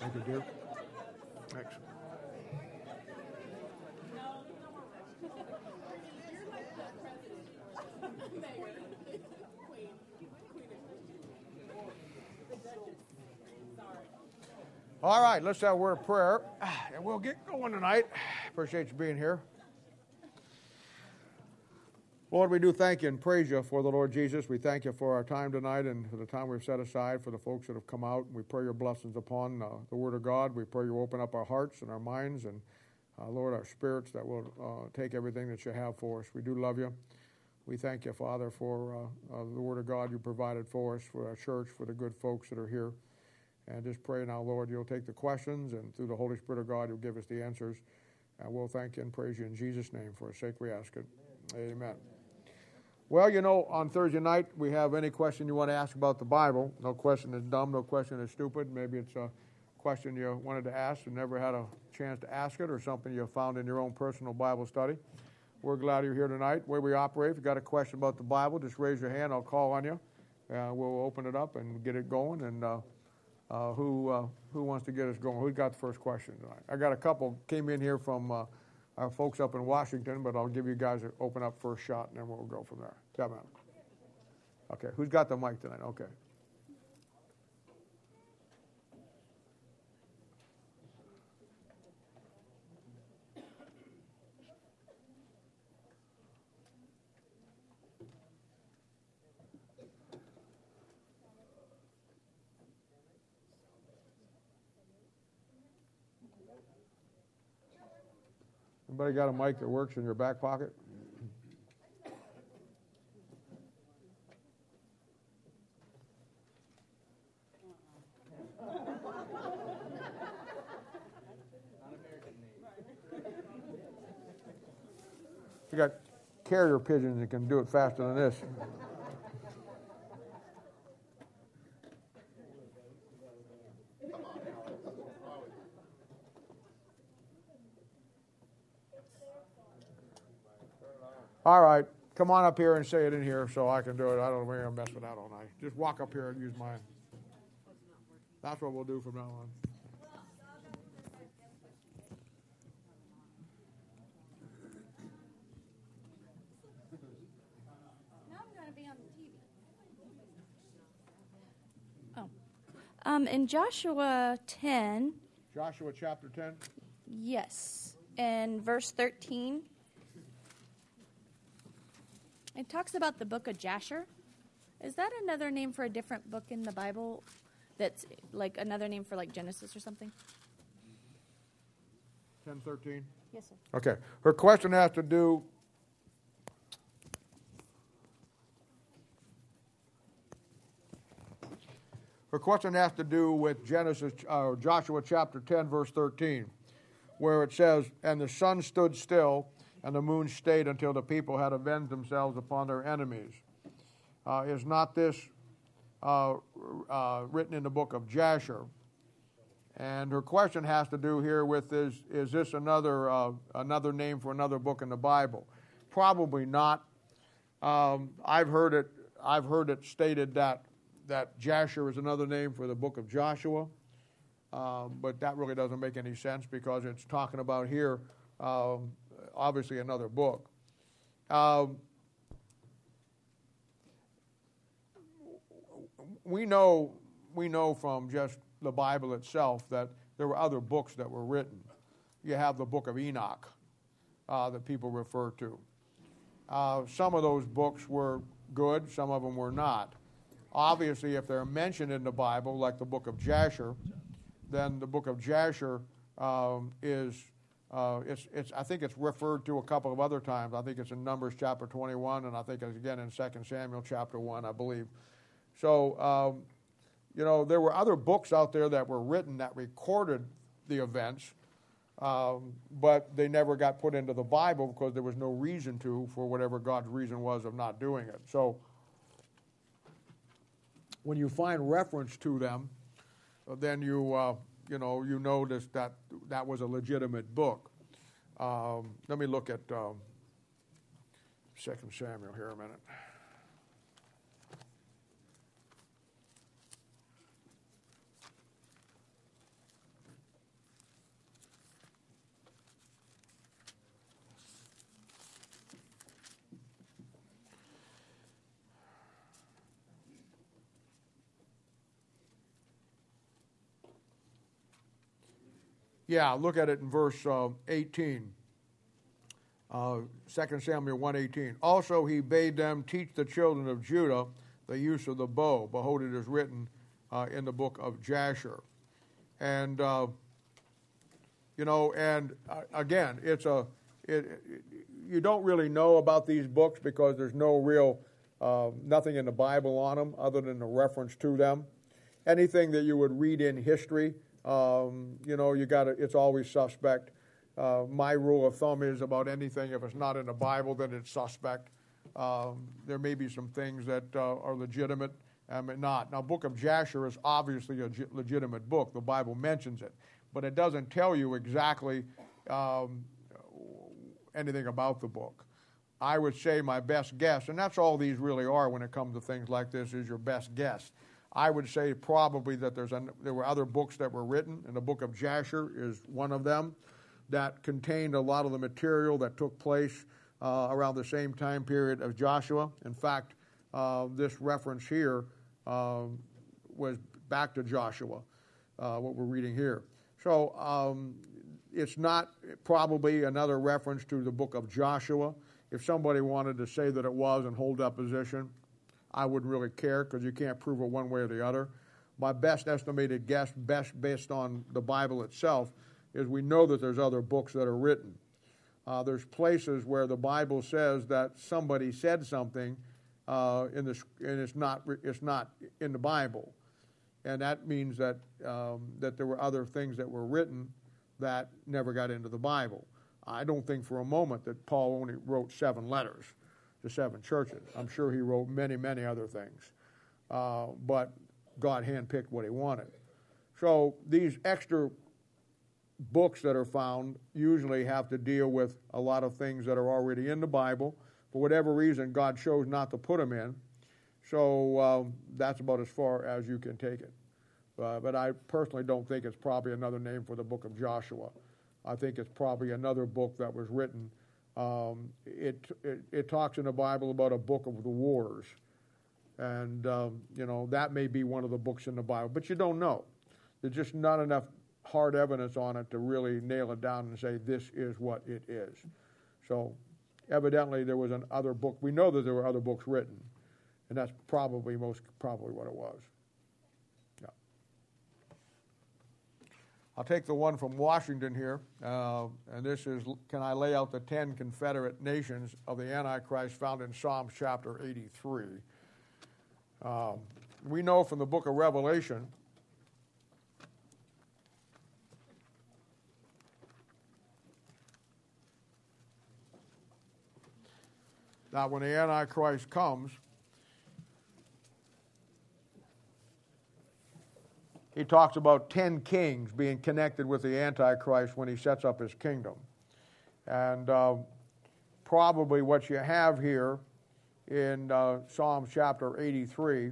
Thank you, dear. Thanks. All right, let's have a word of prayer, and we'll get going tonight. Appreciate you being here. Lord, we do thank you and praise you for the Lord Jesus. We thank you for our time tonight and for the time we've set aside for the folks that have come out. We pray your blessings upon the Word of God. We pray you open up our hearts and our minds and, Lord, our spirits that will take everything that you have for us. We do love you. We thank you, Father, for the Word of God you provided for us, for our church, for the good folks that are here. And just pray now, Lord, you'll take the questions, and through the Holy Spirit of God, you'll give us the answers. And we'll thank you and praise you in Jesus' name. For his sake we ask it. Amen. Well, you know, on Thursday night, we have any question you want to ask about the Bible. No question is dumb, no question is stupid. Maybe it's a question you wanted to ask and never had a chance to ask it, or something you found in your own personal Bible study. We're glad you're here tonight. The way we operate, if you've got a question about the Bible, just raise your hand. I'll call on you. We'll open it up and get it going. And who wants to get us going? Who's got the first question tonight? I got a couple came in here from our folks up in Washington, but I'll give you guys an open up first shot, and then we'll go from there. Yeah, man. Okay, who's got the mic tonight? Okay. Anybody got a mic that works in your back pocket? You got carrier pigeons that can do it faster than this. All right, come on up here and say it in here so I can do it. I don't know where I'm going to mess with that all night. Just walk up here and use mine. That's what we'll do from now on. Now I'm going to be on the TV. In Joshua 10. Joshua chapter 10? Yes. In verse 13. It talks about the book of Jasher. Is that another name for a different book in the Bible that's like another name for like Genesis or something? 10:13? Yes, sir. Okay. Her question has to do... Her question has to do with Joshua chapter 10, verse 13, where it says, "And the sun stood still, and the moon stayed until the people had avenged themselves upon their enemies." Is not this written in the book of Jasher? And her question has to do here with is this another name for another book in the Bible? Probably not. I've heard it stated that Jasher is another name for the book of Joshua, but that really doesn't make any sense because it's talking about here obviously another book. We know from just the Bible itself that there were other books that were written. You have the book of Enoch that people refer to. Some of those books were good, some of them were not. Obviously, if they're mentioned in the Bible, like the book of Jasher, then the book of Jasher I think it's referred to a couple of other times. I think it's in Numbers chapter 21, and I think it's again in 2 Samuel chapter 1, I believe. So, there were other books out there that were written that recorded the events, but they never got put into the Bible because there was no reason to, for whatever God's reason was of not doing it. So, when you find reference to them, then you notice that was a legitimate book. Let me look at 2 Samuel here a minute. Yeah, look at it in verse 18. 2 Samuel 1:18. Also he bade them teach the children of Judah the use of the bow. Behold, it is written in the book of Jasher. And, again, you don't really know about these books because there's no real, nothing in the Bible on them other than a reference to them. Anything that you would read in history, it's always suspect. My rule of thumb is about anything, if it's not in the Bible, then it's suspect. There may be some things that are legitimate and not. Now, Book of Jasher is obviously a legitimate book. The Bible mentions it. But it doesn't tell you exactly anything about the book. I would say my best guess, and that's all these really are when it comes to things like this, is your best guess. I would say probably that there were other books that were written, and the Book of Jasher is one of them, that contained a lot of the material that took place around the same time period as Joshua. In fact, this reference here was back to Joshua, what we're reading here. So it's not probably another reference to the book of Joshua. If somebody wanted to say that it was and hold that position, I wouldn't really care because you can't prove it one way or the other. My best estimated guess, best based on the Bible itself, is we know that there's other books that are written. There's places where the Bible says that somebody said something, and it's not in the Bible, and that means that there were other things that were written that never got into the Bible. I don't think for a moment that Paul only wrote 7 letters to 7 churches. I'm sure he wrote many, many other things, but God handpicked what he wanted. So these extra books that are found usually have to deal with a lot of things that are already in the Bible. For whatever reason, God chose not to put them in. So that's about as far as you can take it. But I personally don't think it's probably another name for the book of Joshua. I think it's probably another book that was written. It talks in the Bible about a book of the wars. And, that may be one of the books in the Bible. But you don't know. There's just not enough hard evidence on it to really nail it down and say this is what it is. So evidently there was another book. We know that there were other books written, and that's probably what it was. Yeah. I'll take the one from Washington here, and this is, can I lay out the 10 confederate nations of the Antichrist found in Psalms chapter 83. We know from the book of Revelation that when the Antichrist comes, he talks about 10 kings being connected with the Antichrist when he sets up his kingdom. And probably what you have here in Psalm chapter 83,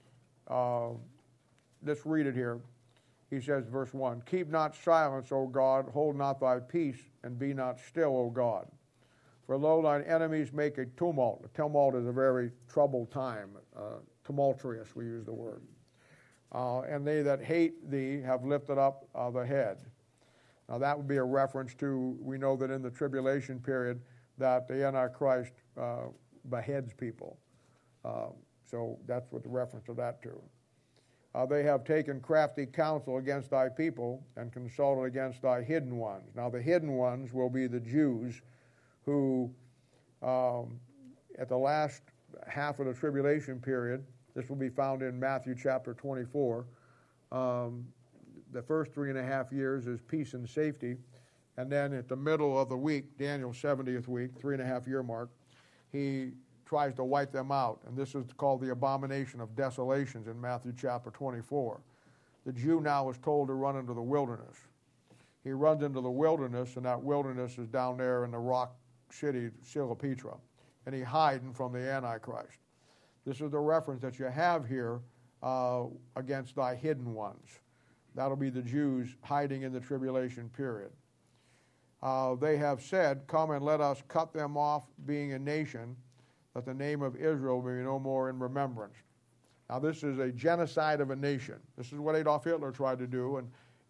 let's read it here. He says, verse 1, "Keep not silence, O God, hold not thy peace, and be not still, O God. For lo, thine enemies make a tumult." A tumult is a very troubled time, tumultuous, we use the word. "And they that hate thee have lifted up the head." Now that would be a reference to, we know that in the tribulation period that the Antichrist beheads people. So that's what the reference of that to. "They have taken crafty counsel against thy people and consulted against thy hidden ones." Now the hidden ones will be the Jews who, at the last half of the tribulation period, this will be found in Matthew chapter 24, the first 3.5 years is peace and safety, and then at the middle of the week, Daniel's 70th week, 3.5 year mark, he tries to wipe them out, and this is called the abomination of desolations in Matthew chapter 24. The Jew now is told to run into the wilderness. He runs into the wilderness, and that wilderness is down there in the rock city, Sila-Petra, and he's hiding from the Antichrist. This is the reference that you have here against thy hidden ones. That'll be the Jews hiding in the tribulation period. "They have said, come and let us cut them off, being a nation, that the name of Israel may be no more in remembrance." Now this is a genocide of a nation. This is what Adolf Hitler tried to do,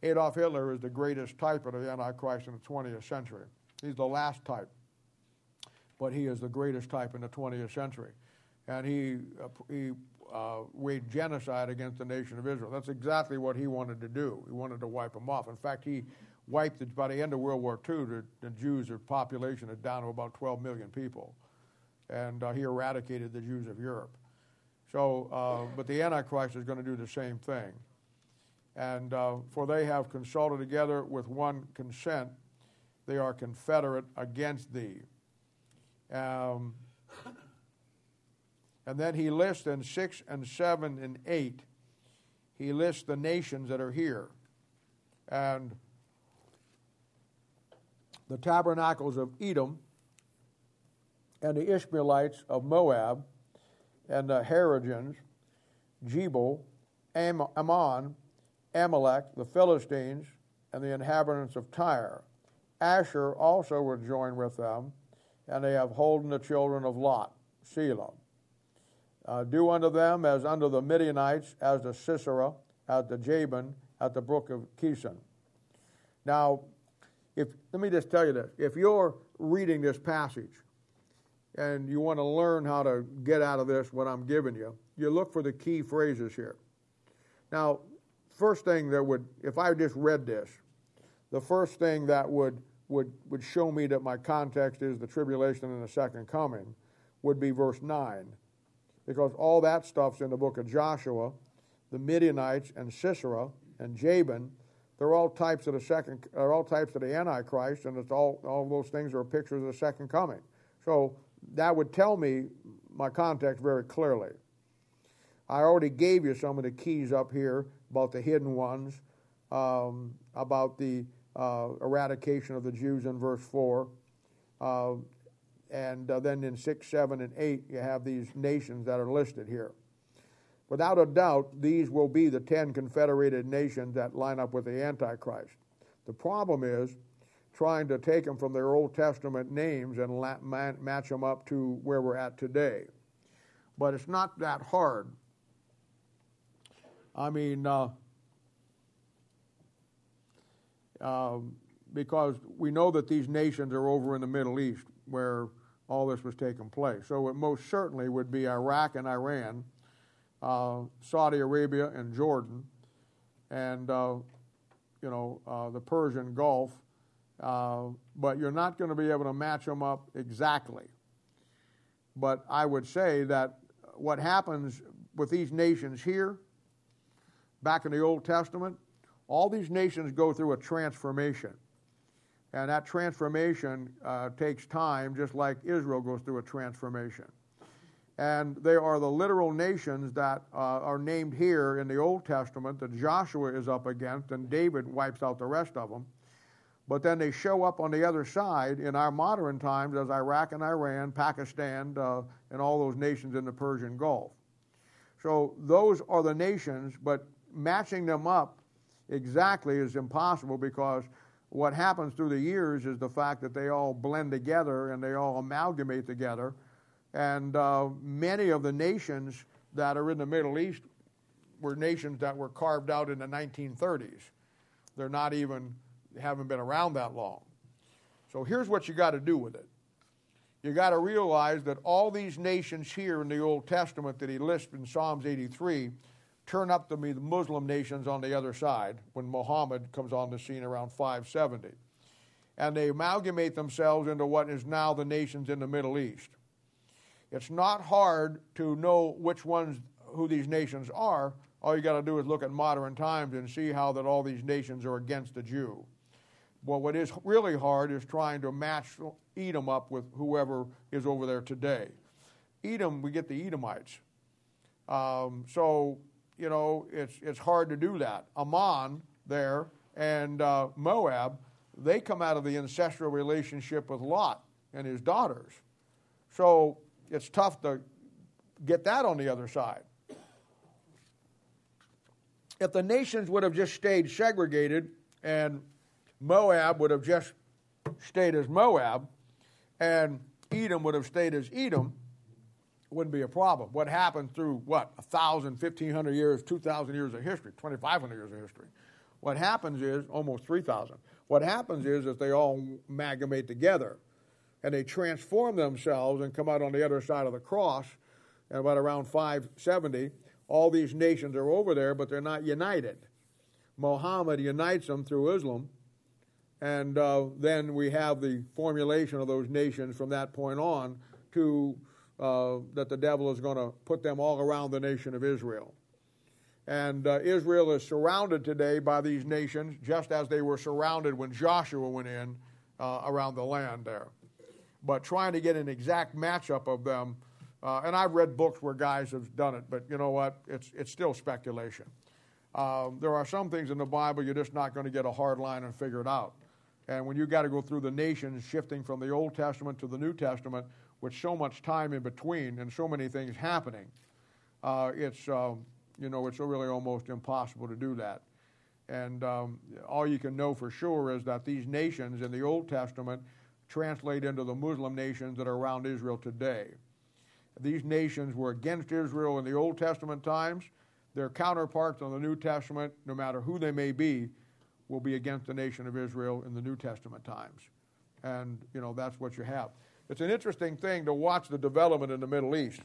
Adolf Hitler is the greatest type of the Antichrist in the 20th century. He's the last type, but he is the greatest type in the 20th century. And he waged genocide against the nation of Israel. That's exactly what he wanted to do. He wanted to wipe them off. In fact, he wiped it by the end of World War II. The Jews' population is down to about 12 million people. And he eradicated the Jews of Europe. So, but the Antichrist is going to do the same thing. And for they have consulted together with one consent, they are confederate against thee. And then he lists in 6 and 7 and 8, he lists the nations that are here. And the tabernacles of Edom, and the Ishmaelites of Moab, and the Harajians, Jebel, Ammon, Amalek, the Philistines, and the inhabitants of Tyre. Asher also would join with them, and they have holden the children of Lot, Selah. Do unto them as unto the Midianites, as to Sisera, as to Jabin, at the brook of Kison. Now, let me just tell you this. If you're reading this passage and you want to learn how to get out of this what I'm giving you, you look for the key phrases here. Now, first thing that would, if I just read this, the first thing that would show me that my context is the tribulation and the second coming would be verse 9. Because all that stuff's in the book of Joshua, the Midianites and Sisera and Jabin, they're all types of the Antichrist, and it's all those things are pictures of the second coming. So that would tell me my context very clearly. I already gave you some of the keys up here about the hidden ones, about the eradication of the Jews in verse 4. And then in 6, 7, and 8, you have these nations that are listed here. Without a doubt, these will be the 10 confederated nations that line up with the Antichrist. The problem is trying to take them from their Old Testament names and match them up to where we're at today. But it's not that hard. I mean, because we know that these nations are over in the Middle East where all this was taking place. So it most certainly would be Iraq and Iran, Saudi Arabia and Jordan, and the Persian Gulf. But you're not going to be able to match them up exactly. But I would say that what happens with these nations here, back in the Old Testament, all these nations go through a transformation. And that transformation takes time, just like Israel goes through a transformation. And they are the literal nations that are named here in the Old Testament that Joshua is up against, and David wipes out the rest of them. But then they show up on the other side in our modern times as Iraq and Iran, Pakistan, and all those nations in the Persian Gulf. So those are the nations, but matching them up exactly is impossible, because what happens through the years is the fact that they all blend together and they all amalgamate together. And many of the nations that are in the Middle East were nations that were carved out in the 1930s. They're not even, haven't been around that long. So here's what you got to do with it. You got to realize that all these nations here in the Old Testament that he lists in Psalms 83 turn up to be the Muslim nations on the other side when Muhammad comes on the scene around 570. And they amalgamate themselves into what is now the nations in the Middle East. It's not hard to know who these nations are. All you got to do is look at modern times and see how that all these nations are against the Jew. Well, what is really hard is trying to match Edom up with whoever is over there today. Edom, we get the Edomites. It's hard to do that. Ammon there and Moab, they come out of the ancestral relationship with Lot and his daughters. So it's tough to get that on the other side. If the nations would have just stayed segregated and Moab would have just stayed as Moab and Edom would have stayed as Edom, it wouldn't be a problem. What happened through, 1,000, 1,500 years, 2,000 years of history, 2,500 years of history, What happens is, almost 3,000. What happens is that they all amalgamate together, and they transform themselves and come out on the other side of the cross. And about around 570, all these nations are over there, but they're not united. Muhammad unites them through Islam, and then we have the formulation of those nations from that point on to that the devil is going to put them all around the nation of Israel. And Israel is surrounded today by these nations, just as they were surrounded when Joshua went in around the land there. But trying to get an exact matchup of them, and I've read books where guys have done it, but you know what? It's still speculation. There are some things in the Bible you're just not going to get a hard line and figure it out. And when you got to go through the nations, shifting from the Old Testament to the New Testament, with so much time in between and so many things happening, it's really almost impossible to do that. And all you can know for sure is that these nations in the Old Testament translate into the Muslim nations that are around Israel today. These nations were against Israel in the Old Testament times. Their counterparts in the New Testament, no matter who they may be, will be against the nation of Israel in the New Testament times. And, that's what you have. It's an interesting thing to watch the development in the Middle East.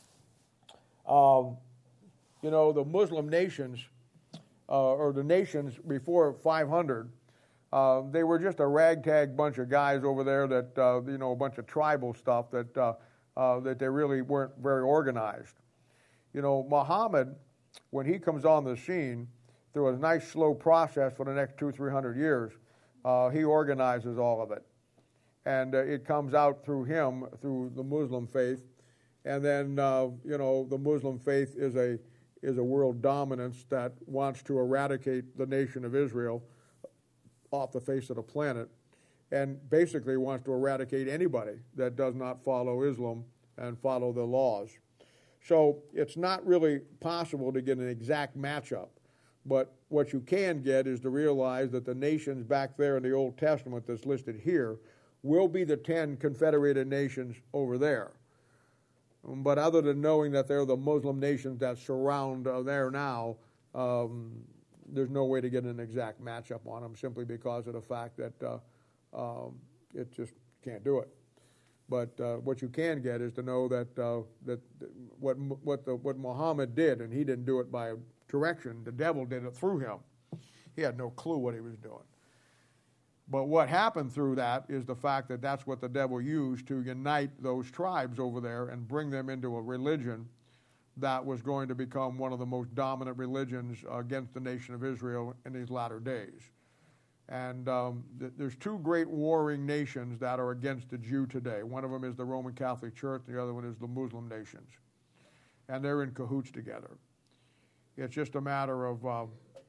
The Muslim nations, or the nations before 500, they were just a ragtag bunch of guys over there that, a bunch of tribal stuff that they really weren't very organized. Muhammad, when he comes on the scene, through a nice slow process for the next 200-300 years, he organizes all of it. And it comes out through him, through the Muslim faith. And then, the Muslim faith is a world dominance that wants to eradicate the nation of Israel off the face of the planet, and basically wants to eradicate anybody that does not follow Islam and follow the laws. So it's not really possible to get an exact matchup. But what you can get is to realize that the nations back there in the Old Testament that's listed here will be the 10 confederated nations over there. But other than knowing that they're the Muslim nations that surround there now, there's no way to get an exact matchup on them simply because of the fact that it just can't do it. But what you can get is to know that what Muhammad did, and he didn't do it by direction, the devil did it through him. He had no clue what he was doing. But what happened through that is the fact that that's what the devil used to unite those tribes over there and bring them into a religion that was going to become one of the most dominant religions against the nation of Israel in these latter days. And there's two great warring nations that are against the Jew today. One of them is the Roman Catholic Church, the other one is the Muslim nations. And they're in cahoots together. It's just a matter of what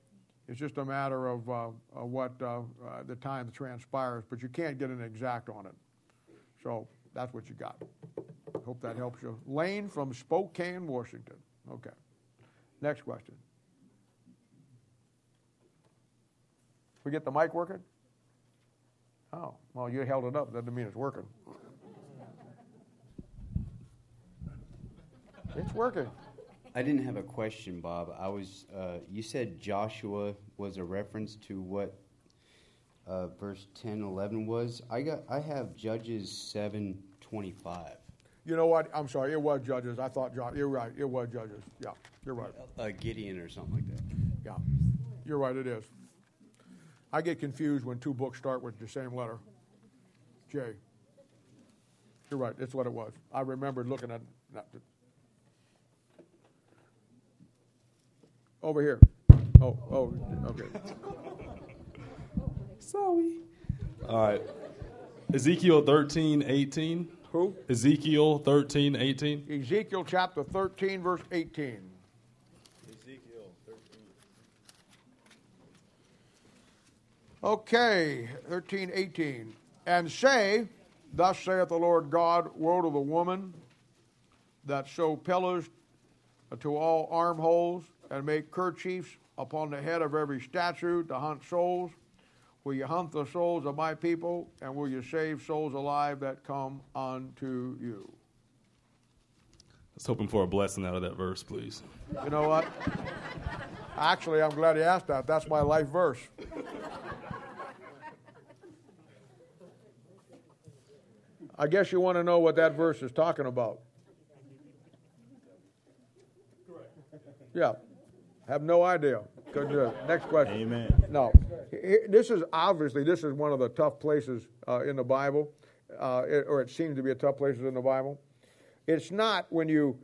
the time transpires, but you can't get an exact on it. So that's what you got. Hope that helps you. Lane from Spokane, Washington. Okay. Next question. We get the mic working? Oh, well, you held it up. That doesn't mean it's working. It's working. I didn't have a question, Bob. You said Joshua was a reference to what verse 10, 11 was. I have Judges 7:25. You know what? I'm sorry. It was Judges. I thought you're right. It was Judges. Yeah, you're right. Gideon or something like that. Yeah, you're right. It is. I get confused when two books start with the same letter. J. You're right. It's what it was. I remembered looking at that. Over here. Oh, okay. Sorry. All right. Ezekiel 13:18. Who? Ezekiel 13:18. Ezekiel chapter 13, verse 18. Ezekiel 13. Okay, 13:18. And say, thus saith the Lord God, woe to the woman that sew pillars to all armholes, and make kerchiefs upon the head of every statue to hunt souls. Will you hunt the souls of my people, and will you save souls alive that come unto you? was hoping for a blessing out of that verse, please. You know what? Actually, I'm glad you asked that. That's my life verse. I guess you want to know what that verse is talking about. Yeah. Have no idea. Couldn't do it. Next question. Amen. No. This is one of the tough places in the Bible, or it seems to be a tough place in the Bible. It's not when you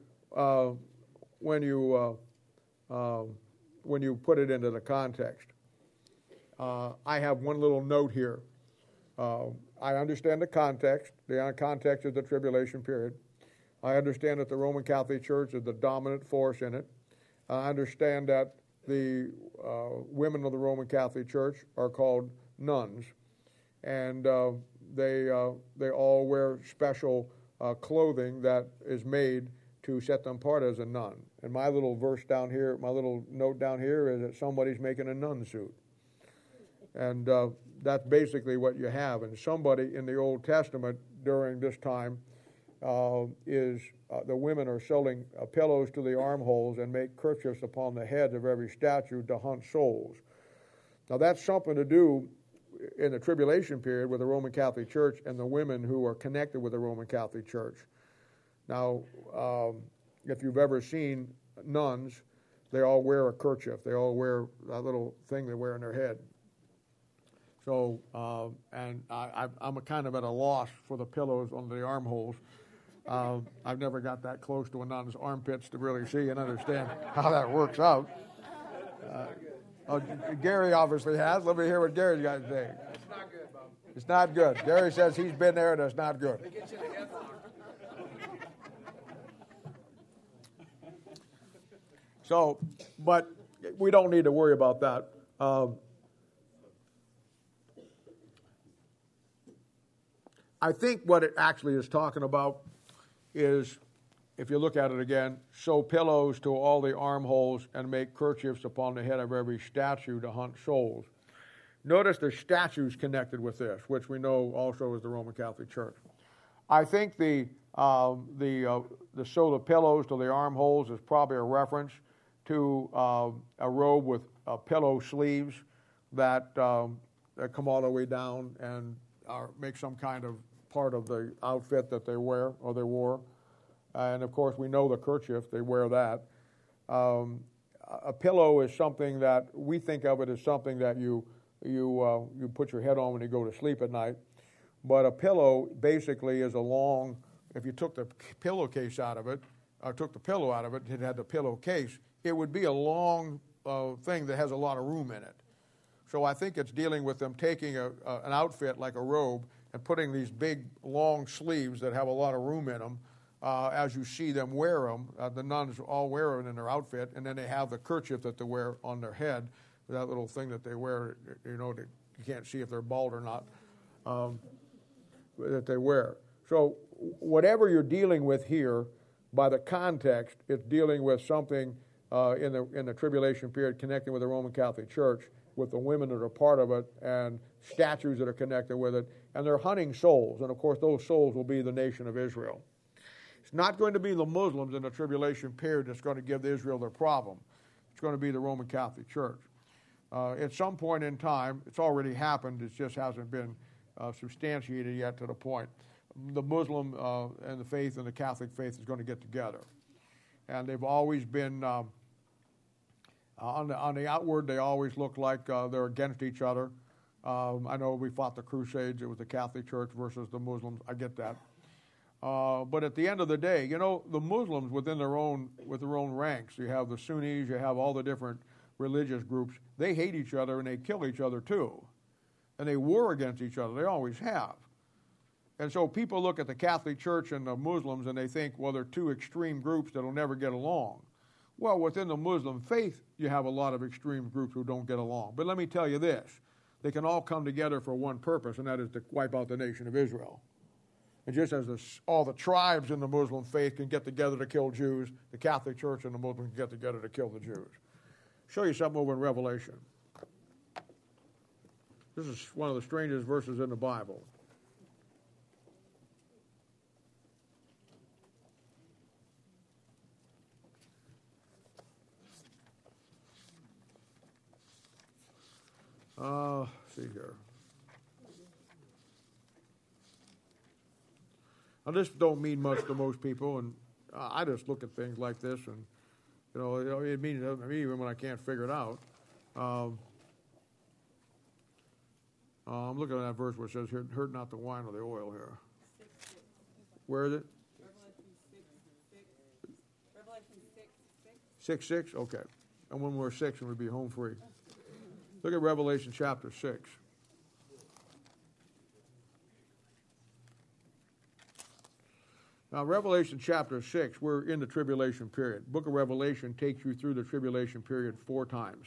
put it into the context. I have one little note here. I understand the context. The context is the tribulation period. I understand that the Roman Catholic Church is the dominant force in it. I understand that the women of the Roman Catholic Church are called nuns, and they all wear special clothing that is made to set them apart as a nun. And my little verse down here, my little note down here is that somebody's making a nun suit. And that's basically what you have. And somebody in the Old Testament during this time the women are selling pillows to the armholes and make kerchiefs upon the heads of every statue to hunt souls. Now that's something to do in the tribulation period with the Roman Catholic Church and the women who are connected with the Roman Catholic Church. Now, if you've ever seen nuns, they all wear a kerchief. They all wear that little thing they wear in their head. So, and I'm kind of at a loss for the pillows on the armholes. I've never got that close to a nun's armpits to really see and understand how that works out. Gary obviously has. Let me hear what Gary's got to say. It's not good, Bob. It's not good. Gary says he's been there and it's not good. They get you the headlock. So, but we don't need to worry about that. I think what it actually is talking about is, if you look at it again, sew pillows to all the armholes and make kerchiefs upon the head of every statue to hunt souls. Notice there's statues connected with this, which we know also is the Roman Catholic Church. I think the sew the pillows to the armholes is probably a reference to a robe with pillow sleeves that come all the way down and make some kind of part of the outfit that they wear or they wore. And of course, we know the kerchief, they wear that. A pillow is something that we think of it as something that you put your head on when you go to sleep at night. But a pillow basically is a long, if you took the pillowcase out of it, or took the pillow out of it, it had the pillowcase, it would be a long thing that has a lot of room in it. So I think it's dealing with them taking an outfit like a robe and putting these big, long sleeves that have a lot of room in them. As you see them wear them, the nuns all wear it in their outfit, and then they have the kerchief that they wear on their head, that little thing that they wear, you can't see if they're bald or not, that they wear. So whatever you're dealing with here, by the context, it's dealing with something in the tribulation period connecting with the Roman Catholic Church, with the women that are part of it, and statues that are connected with it, and they're hunting souls, and of course those souls will be the nation of Israel. It's not going to be the Muslims in the tribulation period that's going to give Israel their problem. It's going to be the Roman Catholic Church. At some point in time, it's already happened, it just hasn't been substantiated yet to the point. The Muslim and the faith and the Catholic faith is going to get together. And they've always been, on the outward, they always look like they're against each other. I know we fought the Crusades, it was the Catholic Church versus the Muslims, I get that. But at the end of the day, the Muslims with their own ranks, you have the Sunnis, you have all the different religious groups, they hate each other and they kill each other too. And they war against each other, they always have. And so people look at the Catholic Church and the Muslims and they think, well, they're two extreme groups that'll never get along. Well, within the Muslim faith, you have a lot of extreme groups who don't get along. But let me tell you this, they can all come together for one purpose, and that is to wipe out the nation of Israel. And just as all the tribes in the Muslim faith can get together to kill Jews, the Catholic Church and the Muslims can get together to kill the Jews. Show you something over in Revelation. This is one of the strangest verses in the Bible. See here. Now, this don't mean much to most people, and I just look at things like this, and it means nothing to me even when I can't figure it out. I'm looking at that verse where it says, "Hurt not the wine or the oil." Here, 6:6. where is it? Revelation 6:6. 6:6. Okay, and when we're 6, and we'll be home free. Look at Revelation chapter 6. Now, Revelation chapter 6, we're in the tribulation period. Book of Revelation takes you through the tribulation period 4 times.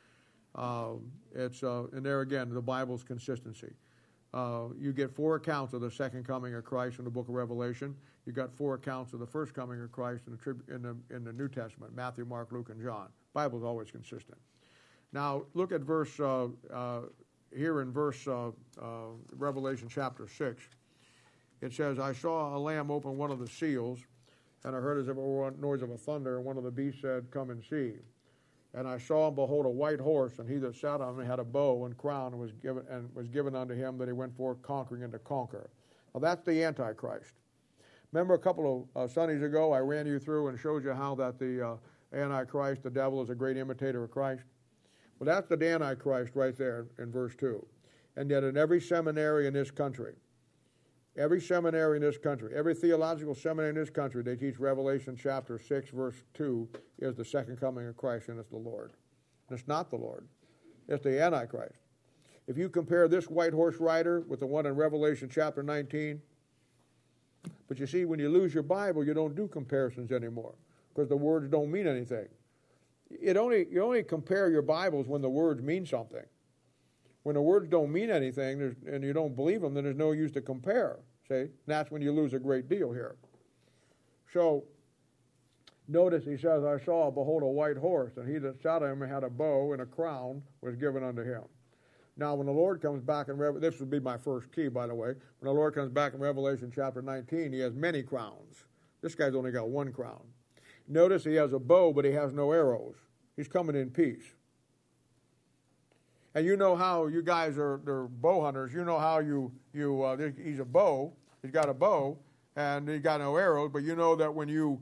And there again, the Bible's consistency. You get 4 accounts of the second coming of Christ in the book of Revelation. You got 4 accounts of the first coming of Christ in the New Testament: Matthew, Mark, Luke, and John. Bible's always consistent. Now, look at verse here in verse Revelation chapter 6. It says, "I saw a lamb open one of the seals, and I heard as if it were a noise of a thunder, and one of the beasts said, 'Come and see.' And I saw and behold a white horse, and he that sat on him had a bow and crown, and was given unto him that he went forth conquering and to conquer." Now that's the Antichrist. Remember a couple of Sundays ago I ran you through and showed you how that the Antichrist, the devil, is a great imitator of Christ? Well, that's the Antichrist right there in verse 2. And yet in every seminary in this country, every theological seminary in this country, they teach Revelation chapter 6, verse 2 is the second coming of Christ, and it's the Lord. And it's not the Lord. It's the Antichrist. If you compare this white horse rider with the one in Revelation chapter 19, but you see, when you lose your Bible, you don't do comparisons anymore because the words don't mean anything. You only compare your Bibles when the words mean something. When the words don't mean anything and you don't believe them, then there's no use to compare. See? And that's when you lose a great deal here. So, notice he says, "I saw, behold, a white horse, and he that sat on him had a bow, and a crown was given unto him." Now, when the Lord comes back this would be my first key, by the way. When the Lord comes back in Revelation chapter 19, he has many crowns. This guy's only got 1 crown. Notice he has a bow, but he has no arrows. He's coming in peace. And you know how you guys they're bow hunters. You know how he's a bow. He's got a bow, and he's got no arrows. But you know that when you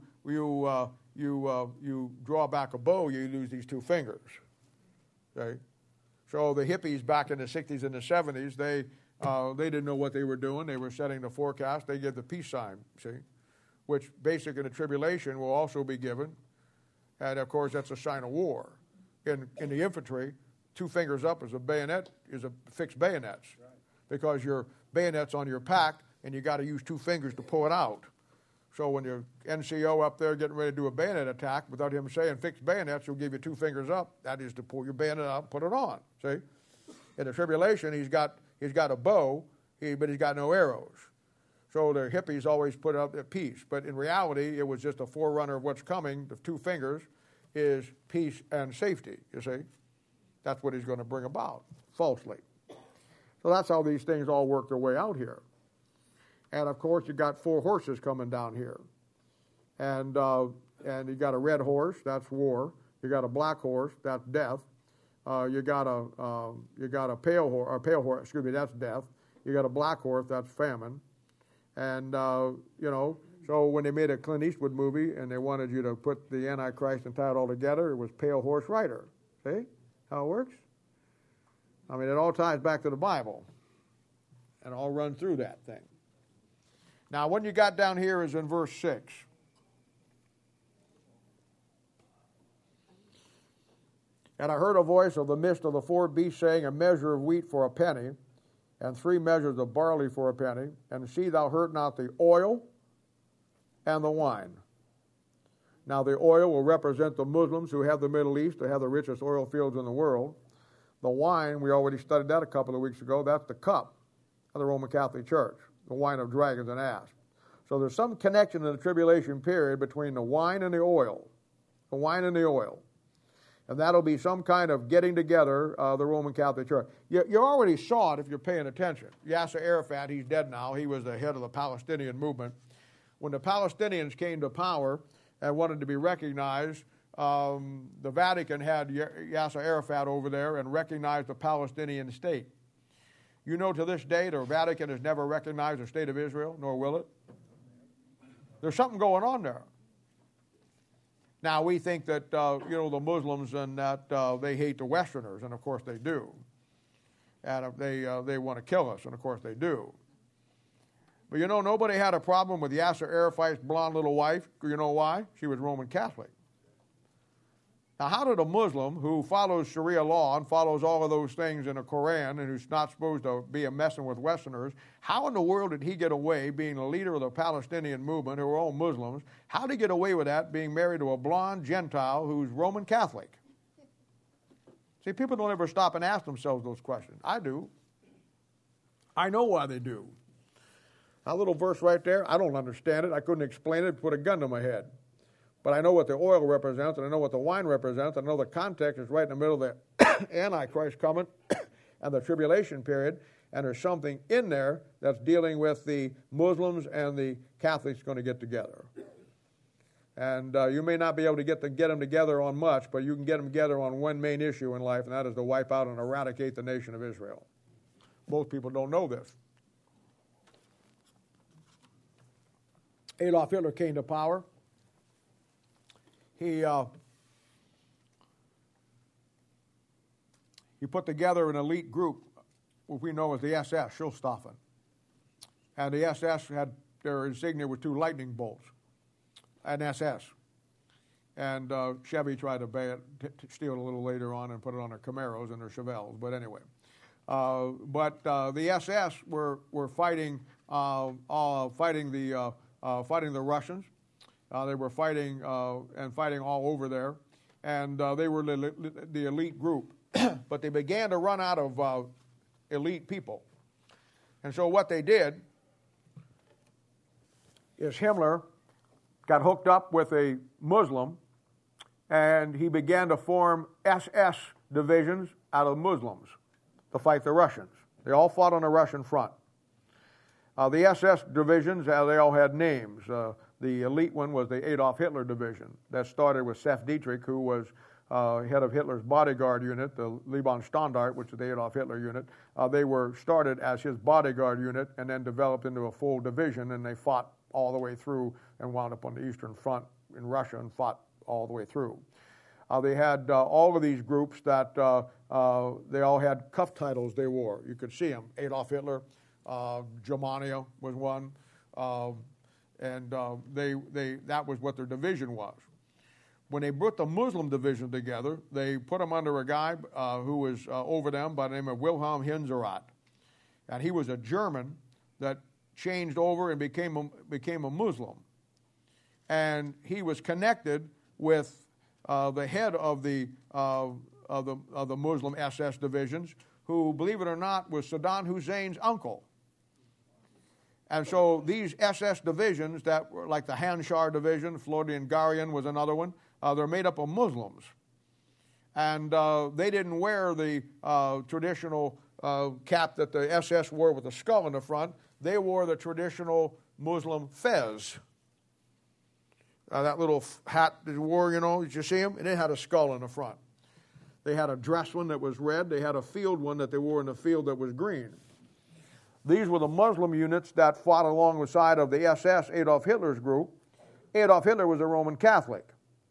draw back a bow, you lose these 2 fingers. Okay. So the hippies back in the 60s and the 70s, they didn't know what they were doing. They were setting the forecast. They gave the peace sign. See, which basically in the tribulation will also be given, and of course that's a sign of war. In the infantry, 2 fingers up is a fixed bayonets, because your bayonet's on your pack, and you got to use 2 fingers to pull it out. So when your NCO up there getting ready to do a bayonet attack, without him saying fixed bayonets, he'll give you 2 fingers up. That is to pull your bayonet out and put it on. See, in the tribulation, he's got a bow, but he's got no arrows. So the hippies always put up at peace, but in reality, it was just a forerunner of what's coming. The 2 fingers is peace and safety. You see. That's what he's going to bring about, falsely. So that's how these things all work their way out here. And, of course, you've got 4 horses coming down here. And you got a red horse, that's war. You got a black horse, that's death. You got a pale horse, excuse me, that's death. You got a black horse, that's famine. And, so when they made a Clint Eastwood movie and they wanted you to put the Antichrist and tie it all together, it was Pale Horse Rider. See how it works? I mean, it all ties back to the Bible and all run through that thing. Now, what you got down here is in verse 6. "And I heard a voice of the midst of the 4 beasts saying, A measure of wheat for a penny, and 3 measures of barley for a penny, and see thou hurt not the oil and the wine." Now, the oil will represent the Muslims who have the Middle East, who have the richest oil fields in the world. The wine, we already studied that a couple of weeks ago, that's the cup of the Roman Catholic Church, the wine of dragons and asps. So there's some connection in the tribulation period between the wine and the oil. The wine and the oil. And that'll be some kind of getting together of the Roman Catholic Church. You already saw it if you're paying attention. Yasser Arafat, he's dead now. He was the head of the Palestinian movement. When the Palestinians came to power and wanted to be recognized the Vatican had Yasser Arafat over there and recognized the Palestinian state. You know, to this day, the Vatican has never recognized the state of Israel, nor will it. There's something going on there. Now, we think that, the Muslims and that they hate the Westerners, and of course they do. And they want to kill us, and of course they do. But nobody had a problem with Yasser Arafat's blonde little wife. You know why? She was Roman Catholic. Now, how did a Muslim who follows Sharia law and follows all of those things in the Quran and who's not supposed to be a messing with Westerners, how in the world did he get away being the leader of the Palestinian movement, who are all Muslims? How did he get away with that, being married to a blonde Gentile who's Roman Catholic? See, people don't ever stop and ask themselves those questions. I do. I know why they do. That little verse right there, I don't understand it. I couldn't explain it, put a gun to my head. But I know what the oil represents, and I know what the wine represents. I know the context is right in the middle of the Antichrist coming and the tribulation period, and there's something in there that's dealing with the Muslims and the Catholics going to get together. And you may not be able to get them together on much, but you can get them together on one main issue in life, and that is to wipe out and eradicate the nation of Israel. Most people don't know this. Adolf Hitler came to power. He put together an elite group, what we know as the SS, Schutzstaffen. And the SS had their insignia with 2 lightning bolts, an SS. And Chevy tried to steal it a little later on and put it on their Camaros and their Chevelles. But anyway, the SS were fighting the Russians. They were fighting all over there, and they were the elite group. But they began to run out of elite people. And so what they did is Himmler got hooked up with a Muslim, and he began to form SS divisions out of Muslims to fight the Russians. They all fought on the Russian front. The SS divisions, they all had names. The elite one was the Adolf Hitler division. That started with Seth Dietrich, who was head of Hitler's bodyguard unit, the Leibstandarte, which is the Adolf Hitler unit. They were started as his bodyguard unit and then developed into a full division, and they fought all the way through and wound up on the Eastern Front in Russia and fought all the way through. They had all of these groups that they all had cuff titles they wore. You could see them. Adolf Hitler, Germania was one, and that was what their division was. When they put the Muslim division together, they put them under a guy who was over them by the name of Wilhelm Hinzerat. And he was a German that changed over and became a Muslim. And he was connected with the head of the Muslim SS divisions, who, believe it or not, was Saddam Hussein's uncle. And so these SS divisions that were like the Handschar division, Florian Garian was another one, they're made up of Muslims. And they didn't wear the traditional cap that the SS wore with a skull in the front. They wore the traditional Muslim fez. That little hat they wore, did you see them? And it had a skull in the front. They had a dress one that was red. They had a field one that they wore in the field that was green. These were the Muslim units that fought alongside of the SS, Adolf Hitler's group. Adolf Hitler was a Roman Catholic.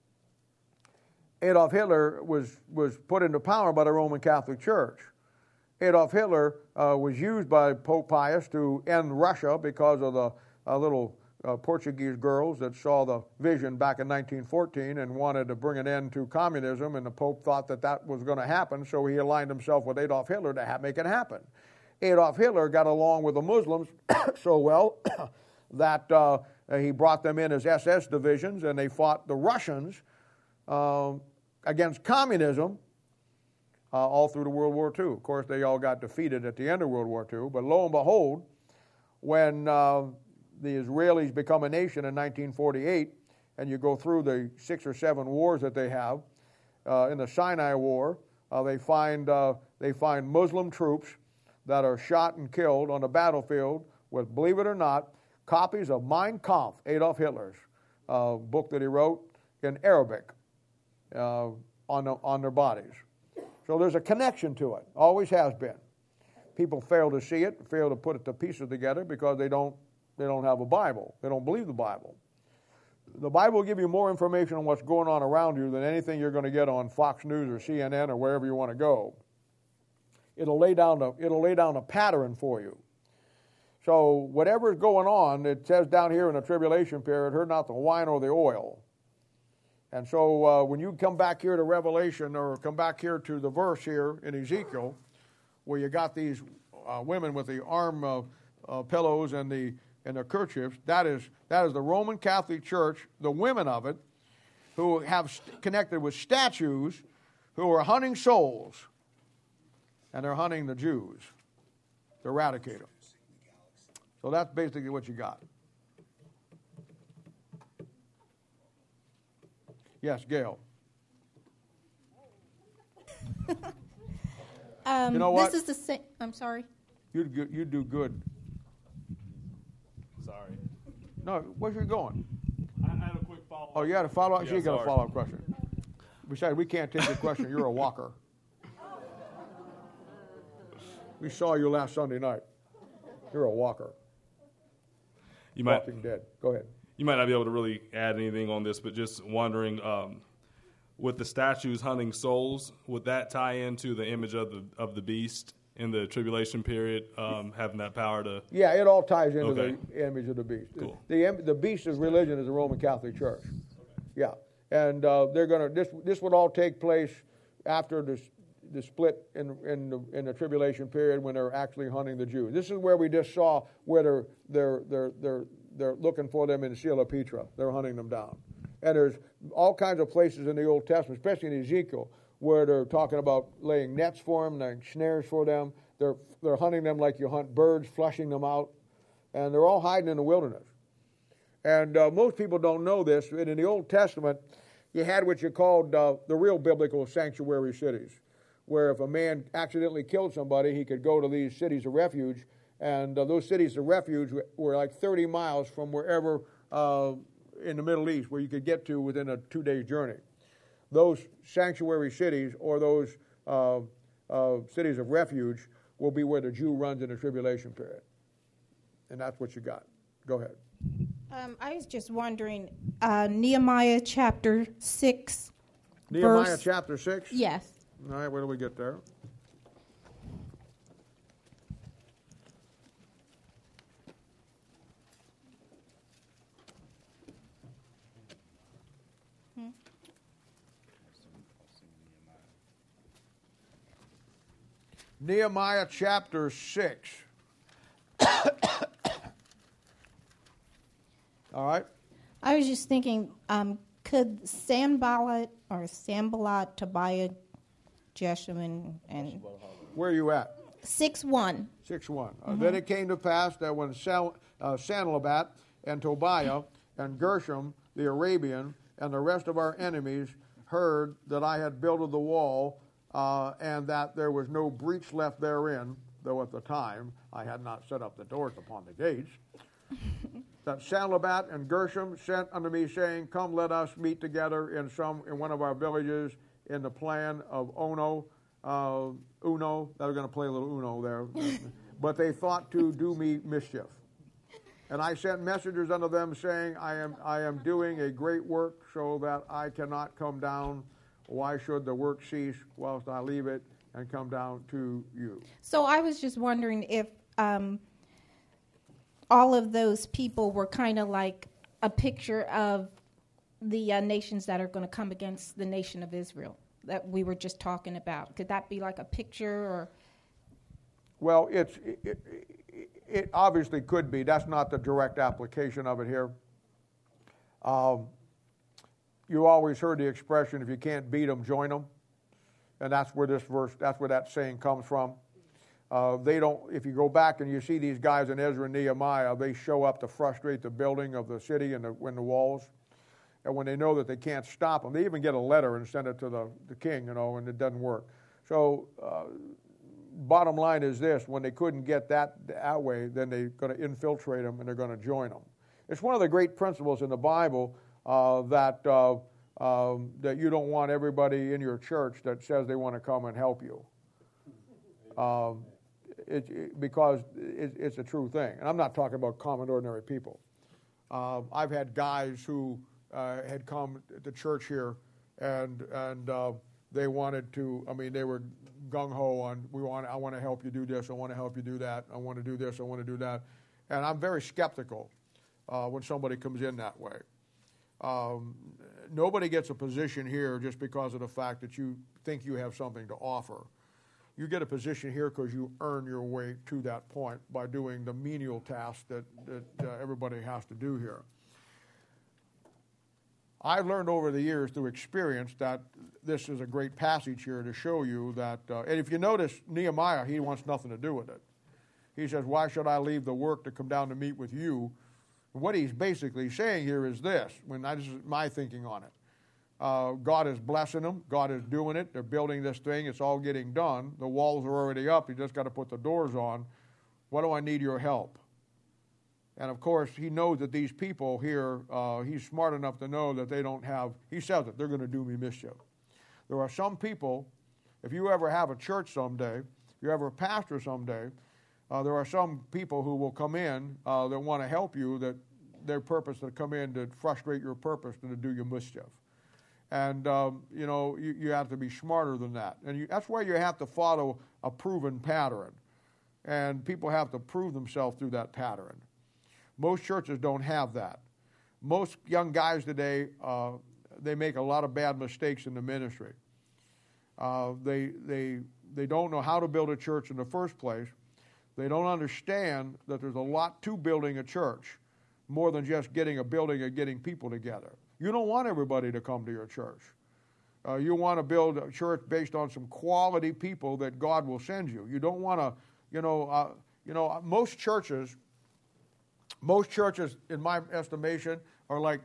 Adolf Hitler was put into power by the Roman Catholic Church. Adolf Hitler was used by Pope Pius to end Russia because of the little Portuguese girls that saw the vision back in 1914 and wanted to bring an end to communism, and the Pope thought that was going to happen, so he aligned himself with Adolf Hitler to make it happen. Adolf Hitler got along with the Muslims so well that he brought them in as SS divisions, and they fought the Russians against communism all through the World War II. Of course, they all got defeated at the end of World War II, but lo and behold, when the Israelis become a nation in 1948, and you go through the 6 or 7 wars that they have, in the Sinai War, they find Muslim troops that are shot and killed on the battlefield with, believe it or not, copies of Mein Kampf, Adolf Hitler's book that he wrote, in Arabic. on their bodies. So there's a connection to it. Always has been. People fail to see it, fail to put the pieces together because they don't have a Bible. They don't believe the Bible. The Bible will give you more information on what's going on around you than anything you're going to get on Fox News or CNN or wherever you want to go. It'll lay down a pattern for you. So whatever is going on, it says down here in the tribulation period, heard not the wine or the oil. And so when you come back here to Revelation or come back here to the verse here in Ezekiel, where you got these women with the arm pillows and their kerchiefs, that is the Roman Catholic Church, the women of it, who have connected with statues, who are hunting souls, and they're hunting the Jews to eradicate them. So that's basically what you got. Yes, Gail. You know what? This is the same. I'm sorry. You do good. Sorry. No, where's you going? I had a quick follow-up. Oh, you had a follow-up? Yeah, She got a sorry. follow-up question. Besides, we can't take your question. You're a walker. We saw you last Sunday night. You're a walker. You might Walking dead. Go ahead. you might not be able to really add anything on this, but just wondering, with the statues hunting souls, would that tie into the image of the beast in the tribulation period, having that power to? Yeah, it all ties into Okay. the image of the beast. Cool. The beast of religion is the Roman Catholic Church. Yeah, and they're going to. This would all take place after the split in the tribulation period when they're actually hunting the Jews. This is where we just saw where they're looking for them in the Seal of Petra. They're hunting them down, and there's all kinds of places in the Old Testament, especially in Ezekiel, where they're talking about laying nets for them, laying snares for them. They're hunting them like you hunt birds, flushing them out, and they're all hiding in the wilderness. And most people don't know this. And in the Old Testament, you had what you called the real biblical sanctuary cities, where if a man accidentally killed somebody, he could go to these cities of refuge, and those cities of refuge were like 30 miles from wherever in the Middle East, where you could get to within a 2-day journey. Those sanctuary cities, or those cities of refuge, will be where the Jew runs in the tribulation period. And that's what you got. Go ahead. I was just wondering, Nehemiah chapter 6. Nehemiah chapter 6? Yes. All right, where do we get there? Nehemiah chapter 6. All right. I was just thinking, could Sanballat, Tobiah, Jeshurun, and Where are you at? 6:1. 6:1. Then it came to pass that when Sanballat and Tobiah and Gershom the Arabian and the rest of our enemies heard that I had builded the wall and that there was no breach left therein, though at the time I had not set up the doors upon the gates, that Sanballat and Gershom sent unto me, saying, Come, let us meet together in one of our villages in the plan of Uno. They're going to play a little Uno there. But they thought to do me mischief. And I sent messengers unto them, saying, I am doing a great work, so that I cannot come down. Why should the work cease whilst I leave it and come down to you? So I was just wondering if all of those people were kind of like a picture of the nations that are going to come against the nation of Israel that we were just talking about. Could that be like a picture? Or? Well, it obviously could be. That's not the direct application of it here. You always heard the expression, if you can't beat them, join them. And that's where that saying comes from. If you go back and you see these guys in Ezra and Nehemiah, they show up to frustrate the building of the city and the walls. And when they know that they can't stop them, they even get a letter and send it to the king, and it doesn't work. So bottom line is this: when they couldn't get that way, then they're going to infiltrate them and they're going to join them. It's one of the great principles in the Bible that that you don't want everybody in your church that says they want to come and help you. Because it's a true thing. And I'm not talking about common, ordinary people. I've had guys who had come to church here and they wanted to, they were gung-ho on, I want to help you do this, I want to help you do that, I want to do this, I want to do that. And I'm very skeptical when somebody comes in that way. Nobody gets a position here just because of the fact that you think you have something to offer. You get a position here because you earn your way to that point by doing the menial tasks that everybody has to do here. I've learned over the years through experience that this is a great passage here to show you that, and if you notice Nehemiah, he wants nothing to do with it. He says, why should I leave the work to come down to meet with you? What he's basically saying here is this, this is my thinking on it. God is blessing them. God is doing it. They're building this thing. It's all getting done. The walls are already up. You just got to put the doors on. What do I need your help? And, of course, he knows that these people here, he's smart enough to know that they don't have, he says it, they're going to do me mischief. There are some people, if you ever have a church someday, if you're ever a pastor someday, there are some people who will come in that want to help you, that their purpose to come in to frustrate your purpose and to do you mischief. And, you have to be smarter than that. And that's why you have to follow a proven pattern. And people have to prove themselves through that pattern. Most churches don't have that. Most young guys today, they make a lot of bad mistakes in the ministry. They don't know how to build a church in the first place. They don't understand that there's a lot to building a church, more than just getting a building and getting people together. You don't want everybody to come to your church. You want to build a church based on some quality people that God will send you. You don't want to, most churches, in my estimation, are like,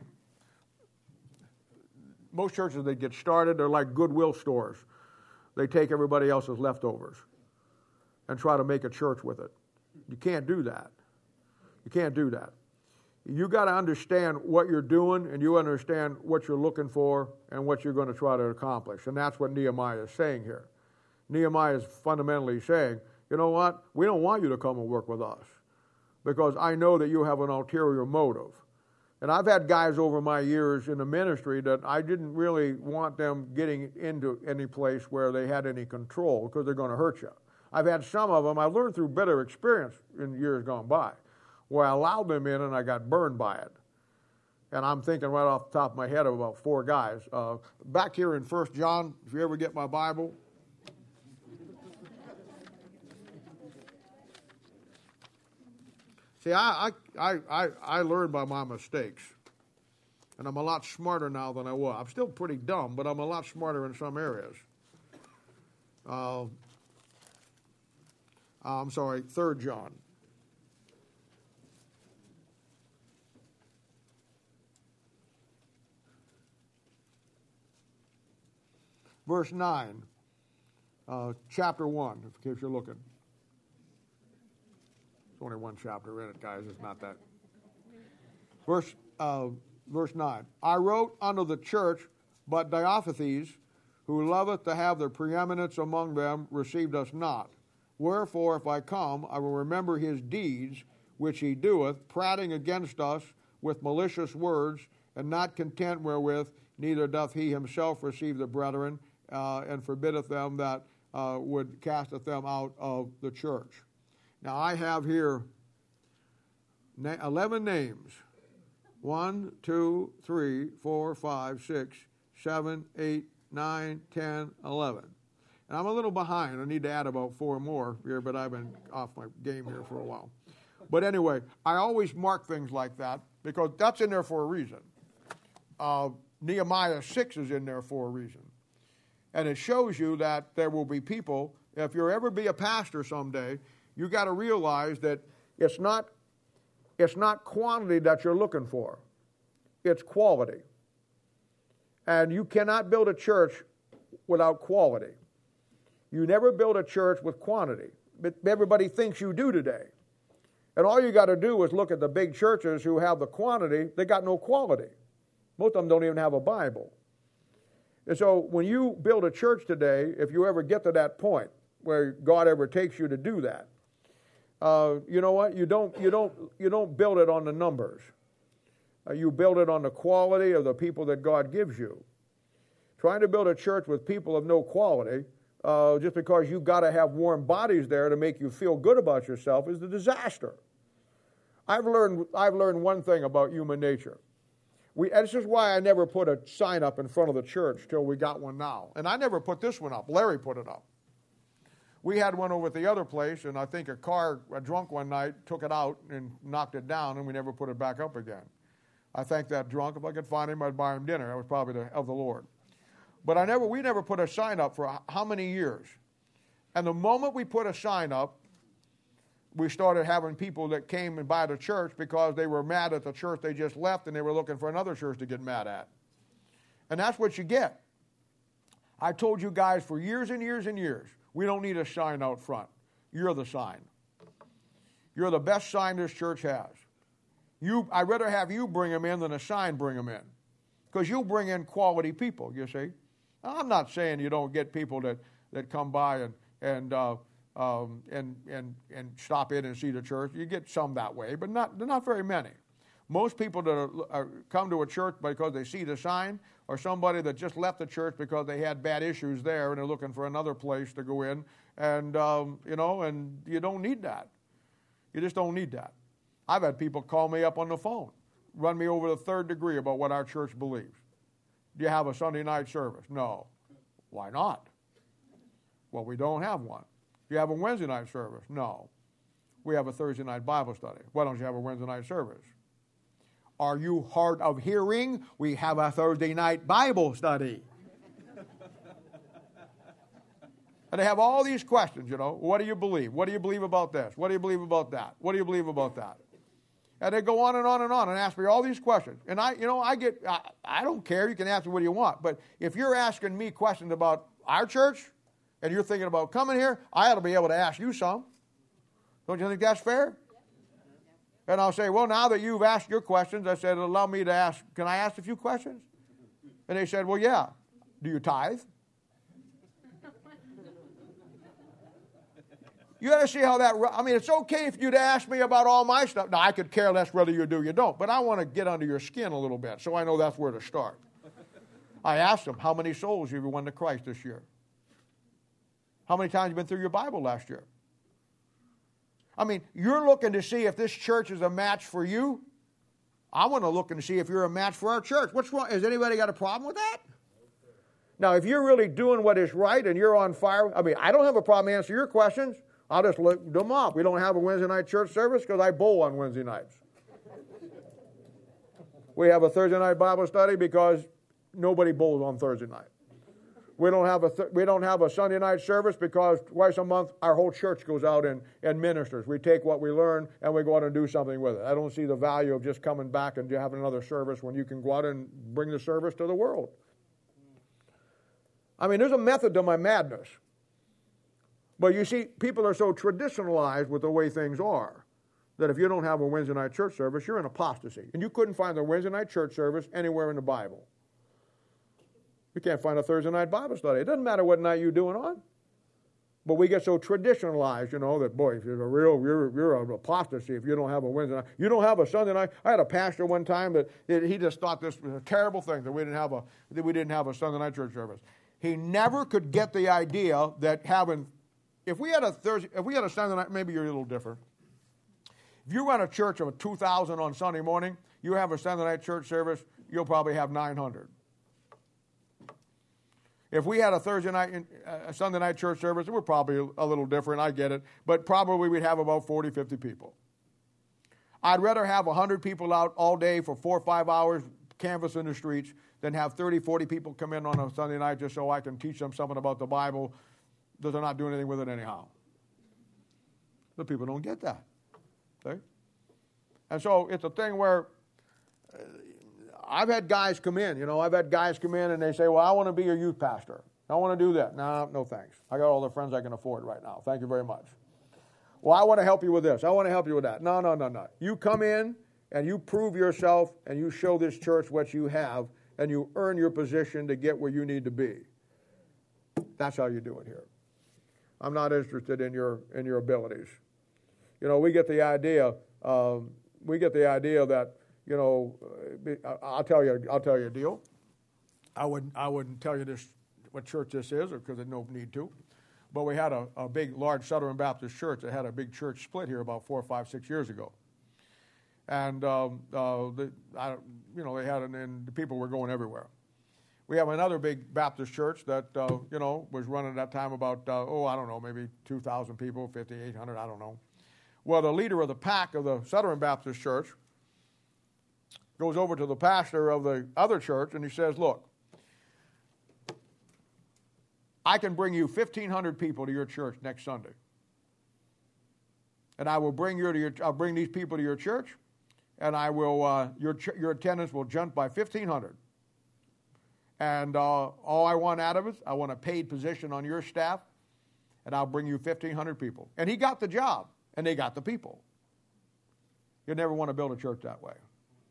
most churches that get started, they're like Goodwill stores. They take everybody else's leftovers and try to make a church with it. You can't do that. You can't do that. You got to understand what you're doing, and you understand what you're looking for and what you're going to try to accomplish. And that's what Nehemiah is saying here. Nehemiah is fundamentally saying, you know what? We don't want you to come and work with us because I know that you have an ulterior motive. And I've had guys over my years in the ministry that I didn't really want them getting into any place where they had any control because they're going to hurt you. I've had some of them, I learned through bitter experience in years gone by, where I allowed them in and I got burned by it. And I'm thinking right off the top of my head of about 4 guys. Back here in 1 John, if you ever get my Bible. See, I learned by my mistakes. And I'm a lot smarter now than I was. I'm still pretty dumb, but I'm a lot smarter in some areas. I'm sorry, 3 John. Verse 9, chapter 1, in case you're looking. There's only one chapter in it, guys. It's not that. Verse 9. I wrote unto the church, but Diophithes, who loveth to have the preeminence among them, received us not. Wherefore, if I come, I will remember his deeds, which he doeth, prating against us with malicious words, and not content wherewith, neither doth he himself receive the brethren, and forbiddeth them that would casteth them out of the church. Now I have here 11 names. 1, 2, 3, 4, 5, 6, 7, 8, 9, 10, 11. And I'm a little behind. I need to add about 4 more here, but I've been off my game here for a while. But anyway, I always mark things like that because that's in there for a reason. Nehemiah 6 is in there for a reason. And it shows you that there will be people, if you ever be a pastor someday, you got to realize that it's not quantity that you're looking for. It's quality. And you cannot build a church without quality. You never build a church with quantity. But everybody thinks you do today. And all you got to do is look at the big churches who have the quantity. They got no quality. Most of them don't even have a Bible. And so when you build a church today, if you ever get to that point where God ever takes you to do that, you know what? You don't build it on the numbers. You build it on the quality of the people that God gives you. Trying to build a church with people of no quality, just because you've got to have warm bodies there to make you feel good about yourself, is a disaster. I've learned one thing about human nature. This is why I never put a sign up in front of the church till we got one now. And I never put this one up. Larry put it up. We had one over at the other place, and I think a drunk one night took it out and knocked it down, and we never put it back up again. I thank that drunk. If I could find him, I'd buy him dinner. That was probably of the Lord. But we never put a sign up for how many years? And the moment we put a sign up, we started having people that came and by the church because they were mad at the church they just left and they were looking for another church to get mad at. And that's what you get. I told you guys for years and years and years, we don't need a sign out front. You're the sign. You're the best sign this church has. I'd rather have you bring them in than a sign bring them in. Because you'll bring in quality people, you see. Now, I'm not saying you don't get people that come by and stop in and see the church. You get some that way, but not very many. Most people that come to a church because they see the sign are somebody that just left the church because they had bad issues there and they're looking for another place to go in. And, and you don't need that. You just don't need that. I've had people call me up on the phone, run me over the third degree about what our church believes. Do you have a Sunday night service? No. Why not? Well, we don't have one. Do you have a Wednesday night service? No. We have a Thursday night Bible study. Why don't you have a Wednesday night service? Are you hard of hearing? We have a Thursday night Bible study. And they have all these questions, What do you believe? What do you believe about this? What do you believe about that? What do you believe about that? And they go on and on and on and ask me all these questions. And I don't care. You can ask me what you want. But if you're asking me questions about our church and you're thinking about coming here, I ought to be able to ask you some. Don't you think that's fair? And I'll say, well, now that you've asked your questions, I said, allow me to ask, can I ask a few questions? And they said, well, yeah. Do you tithe? You got to see how that, it's okay if you'd ask me about all my stuff. Now, I could care less whether you do or you don't, but I want to get under your skin a little bit, so I know that's where to start. I asked them, how many souls have you won to Christ this year? How many times have you been through your Bible last year? You're looking to see if this church is a match for you. I want to look and see if you're a match for our church. What's wrong? Has anybody got a problem with that? Now, if you're really doing what is right and you're on fire, I don't have a problem answering your questions. I'll just look them up. We don't have a Wednesday night church service because I bowl on Wednesday nights. We have a Thursday night Bible study because nobody bowls on Thursday night. We don't have a Sunday night service because twice a month our whole church goes out and ministers. We take what we learn and we go out and do something with it. I don't see the value of just coming back and having another service when you can go out and bring the service to the world. There's a method to my madness. But you see, people are so traditionalized with the way things are that if you don't have a Wednesday night church service, you're in apostasy. And you couldn't find the Wednesday night church service anywhere in the Bible. You can't find a Thursday night Bible study. It doesn't matter what night you're doing on. But we get so traditionalized, that, boy, if you're an apostasy if you don't have a Wednesday night. You don't have a Sunday night. I had a pastor one time that he just thought this was a terrible thing that we didn't have a Sunday night church service. He never could get the idea that if we had a Sunday night, maybe you're a little different. If you run a church of 2,000 on Sunday morning, you have a Sunday night church service, you'll probably have 900. If we had a Sunday night church service, we're probably a little different, I get it, but probably we'd have about 40, 50 people. I'd rather have 100 people out all day for 4 or 5 hours canvassing the streets than have 30, 40 people come in on a Sunday night just so I can teach them something about the Bible that they're not doing anything with it anyhow. The people don't get that. See? And so it's a thing where I've had guys come in, and they say, well, I want to be your youth pastor. I want to do that. No thanks. I got all the friends I can afford right now. Thank you very much. Well, I want to help you with this. I want to help you with that. No. You come in and you prove yourself and you show this church what you have, and you earn your position to get where you need to be. That's how you do it here. I'm not interested in your abilities. You know, we get the idea that, you know, I'll tell you a deal. I wouldn't tell you this what church this is, or because there's no need to. But we had a big, large Southern Baptist church that had a big church split here about 4 or 5, 6 years ago. And, they had, and the people were going everywhere. We have another big Baptist church that, was running at that time about, maybe 2,000 people, 5,800, I don't know. Well, the leader of the pack of the Southern Baptist church goes over to the pastor of the other church and he says, look, I can bring you 1,500 people to your church next Sunday. And I will bring I'll bring these people to your church, and I will your attendance will jump by 1,500. And all I want out of it, I want a paid position on your staff, and I'll bring you 1,500 people. And he got the job, and they got the people. You never want to build a church that way.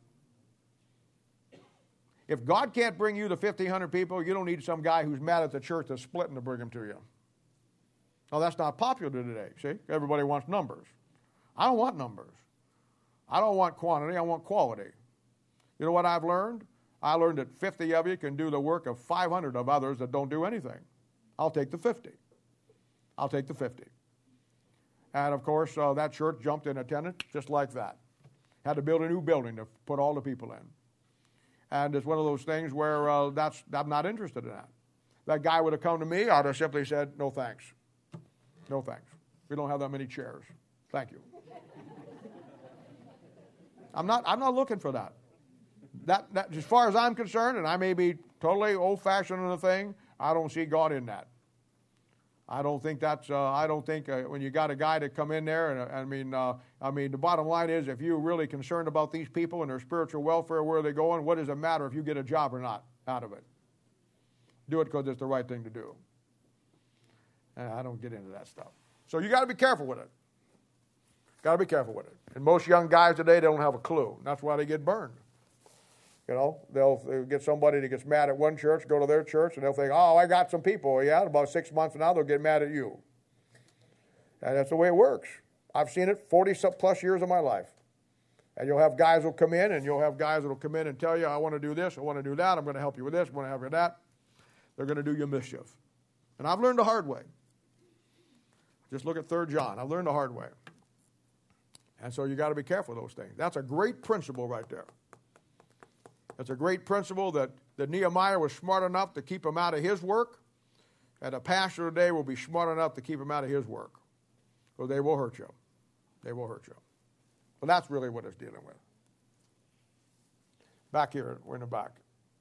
If God can't bring you the 1,500 people, you don't need some guy who's mad at the church that's splitting to bring them to you. Now, that's not popular today, see? Everybody wants numbers. I don't want numbers. I don't want quantity, I want quality. You know what I've learned? I learned that 50 of you can do the work of 500 of others that don't do anything. I'll take the 50. I'll take the 50. And, of course, that church jumped in attendance just like that. Had to build a new building to put all the people in. And it's one of those things where I'm not interested in that. That guy would have come to me, I'd have simply said, no thanks. No thanks. We don't have that many chairs. Thank you. I'm not looking for that. That as far as I'm concerned, and I may be totally old-fashioned in the thing, I don't see God in that. I don't think when you got a guy to come in there, and the bottom line is, if you're really concerned about these people and their spiritual welfare, where they're going, what does it matter if you get a job or not out of it? Do it because it's the right thing to do. And I don't get into that stuff. So you got to be careful with it. Got to be careful with it. And most young guys today, they don't have a clue. That's why they get burned. You know, they'll get somebody that gets mad at one church, go to their church, and they'll think, oh, I got some people. Yeah, about 6 months from now, they'll get mad at you. And that's the way it works. I've seen it 40-plus years of my life. And you'll have guys who'll come in, and you'll have guys that'll come in and tell you, I want to do this, I want to do that, I'm going to help you with this, I want to help you with that. They're going to do you mischief. And I've learned the hard way. Just look at 3 John. I've learned the hard way. And so you got to be careful of those things. That's a great principle right there. That's a great principle that Nehemiah was smart enough to keep him out of his work, and a pastor today will be smart enough to keep him out of his work. So they will hurt you. They will hurt you. But that's really what it's dealing with. Back here, we're in the back.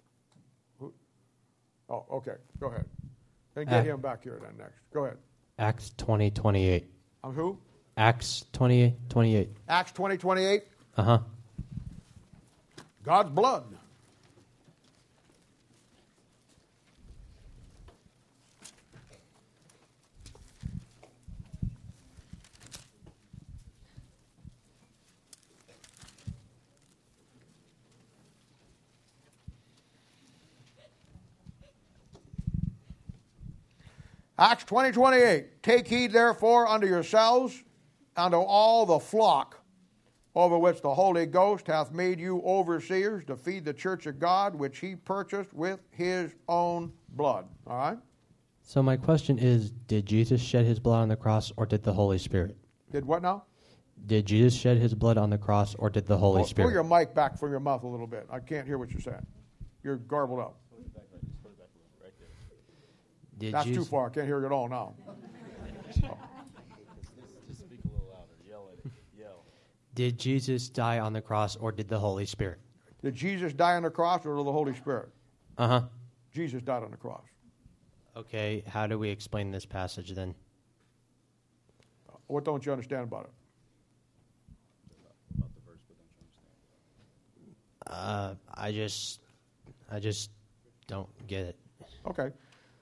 Oh, okay. Go ahead. Then get him back here then next. Go ahead. Acts 20:28. Who? Acts 20:28. Acts 20:28? Uh-huh. God's blood. Acts 20:28. Take heed therefore unto yourselves, unto all the flock over which the Holy Ghost hath made you overseers to feed the church of God, which he purchased with his own blood. All right? So my question is, did Jesus shed his blood on the cross, or did the Holy Spirit? Did what now? Did Jesus shed his blood on the cross, or did the Holy Spirit? Pull your mic back from your mouth a little bit. I can't hear what you're saying. You're garbled up. That's too far. I can't hear you at all now. Just speak a little louder. Yell at it. Yell. Did Jesus die on the cross, or did the Holy Spirit? Did Jesus die on the cross, or the Holy Spirit? Uh-huh. Jesus died on the cross. Okay, how do we explain this passage then? What don't you understand about it? About the verse, but don't you understand? I just don't get it. Okay.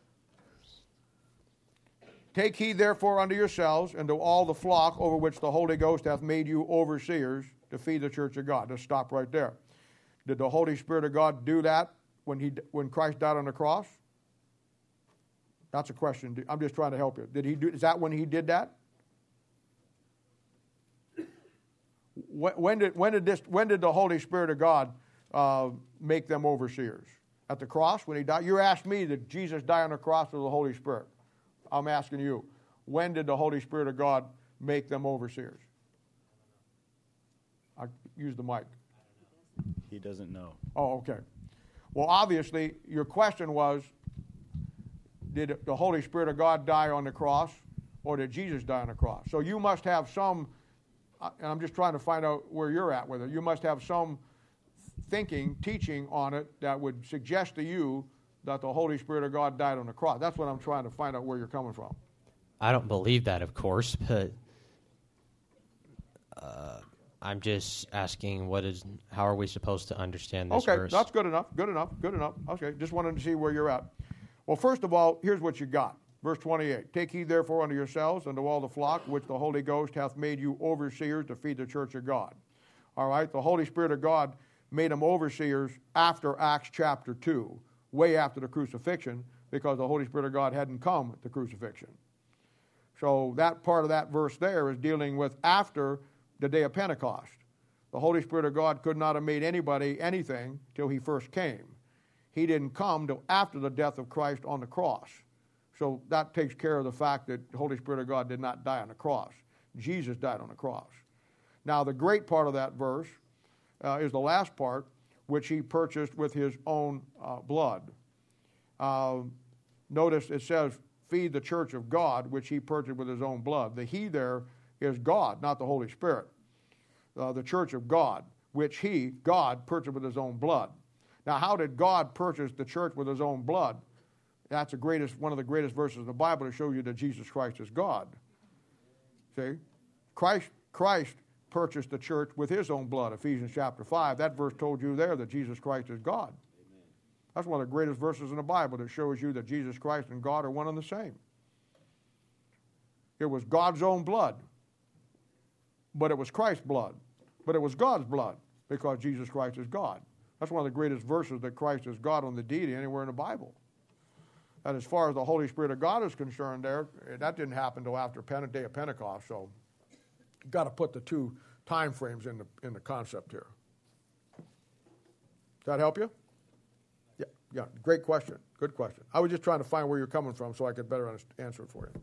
Take heed therefore unto yourselves and to all the flock over which the Holy Ghost hath made you overseers to feed the church of God. Just stop right there. Did the Holy Spirit of God do that when Christ died on the cross? That's a question. I'm just trying to help you. Is that when he did that? When did the Holy Spirit of God make them overseers? At the cross when he died? You asked me, did Jesus die on the cross or the Holy Spirit? I'm asking you, when did the Holy Spirit of God make them overseers? I use the mic. He doesn't know. Oh, okay. Well, obviously, your question was, did the Holy Spirit of God die on the cross or did Jesus die on the cross? So you must have some, and I'm just trying to find out where you're at with it, you must have some teaching on it that would suggest to you that the Holy Spirit of God died on the cross. That's what I'm trying to find out where you're coming from. I don't believe that, of course, but I'm just asking how are we supposed to understand this verse? Okay, that's good enough. Okay, just wanted to see where you're at. Well, first of all, here's what you got. Verse 28, take heed therefore unto yourselves and to all the flock which the Holy Ghost hath made you overseers to feed the church of God. All right, the Holy Spirit of God made them overseers after Acts chapter 2, way after the crucifixion, because the Holy Spirit of God hadn't come at the crucifixion. So that part of that verse there is dealing with after the day of Pentecost. The Holy Spirit of God could not have made anybody anything till he first came. He didn't come till after the death of Christ on the cross. So that takes care of the fact that the Holy Spirit of God did not die on the cross. Jesus died on the cross. Now the great part of that verse is the last part, which he purchased with his own blood. Notice it says, feed the church of God, which he purchased with his own blood. The he there is God, not the Holy Spirit. The church of God, which God, purchased with his own blood. Now, how did God purchase the church with his own blood? That's one of the greatest verses in the Bible to show you that Jesus Christ is God. See? Christ purchased the church with his own blood, Ephesians chapter 5. That verse told you there that Jesus Christ is God. Amen. That's one of the greatest verses in the Bible that shows you that Jesus Christ and God are one and the same. It was God's own blood, but it was Christ's blood. But it was God's blood because Jesus Christ is God. That's one of the greatest verses that Christ is God on the deity anywhere in the Bible. And as far as the Holy Spirit of God is concerned there, that didn't happen until after day of Pentecost, so you've got to put the two time frames in the concept here. Does that help you? Yeah, great question. Good question. I was just trying to find where you're coming from so I could better answer it for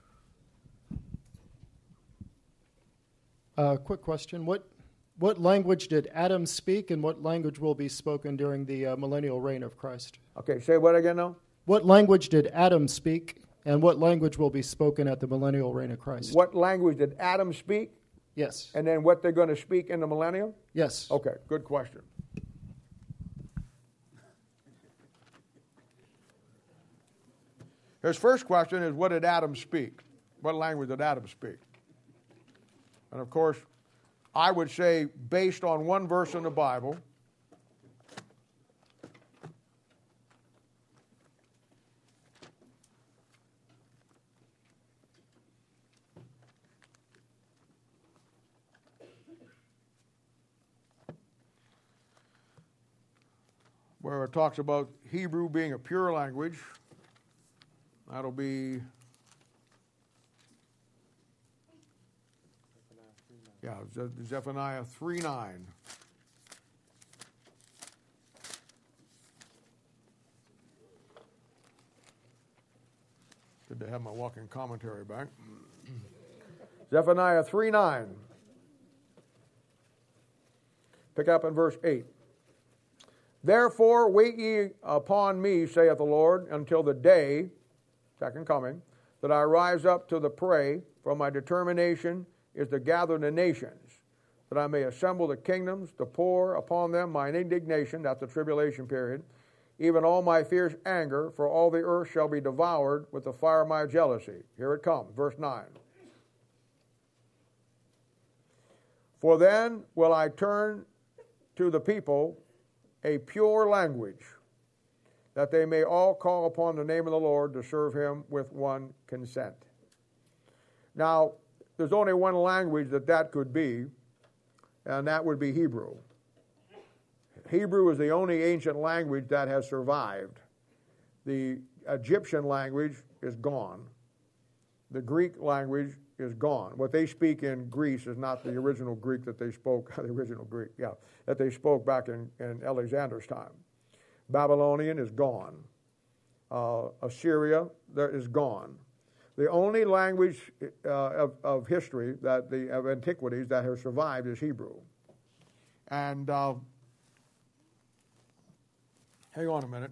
you. Quick question. What language did Adam speak and what language will be spoken during the millennial reign of Christ? Okay, say what again now? What language did Adam speak and what language will be spoken at the millennial reign of Christ? What language did Adam speak? Yes. And then what they're going to speak in the millennium? Yes. Okay, good question. His first question is, what did Adam speak? What language did Adam speak? And of course, I would say, based on one verse in the Bible, where it talks about Hebrew being a pure language. That'll be, Zephaniah 3:9. Good to have my walking commentary back. Zephaniah 3:9. Pick up in verse 8. Therefore wait ye upon me, saith the Lord, until the day, second coming, that I rise up to the prey, for my determination is to gather the nations, that I may assemble the kingdoms, to pour upon them mine indignation, that's the tribulation period, even all my fierce anger, for all the earth shall be devoured with the fire of my jealousy. Here it comes, verse 9. For then will I turn to the people a pure language, that they may all call upon the name of the Lord to serve him with one consent. Now, there's only one language that could be, and that would be Hebrew. Hebrew is the only ancient language that has survived. The Egyptian language is gone. The Greek language is gone. What they speak in Greece is not the original Greek that they spoke, that they spoke back in Alexander's time. Babylonian is gone. Assyria is gone. The only language of history, of antiquities, that has survived is Hebrew. And hang on a minute.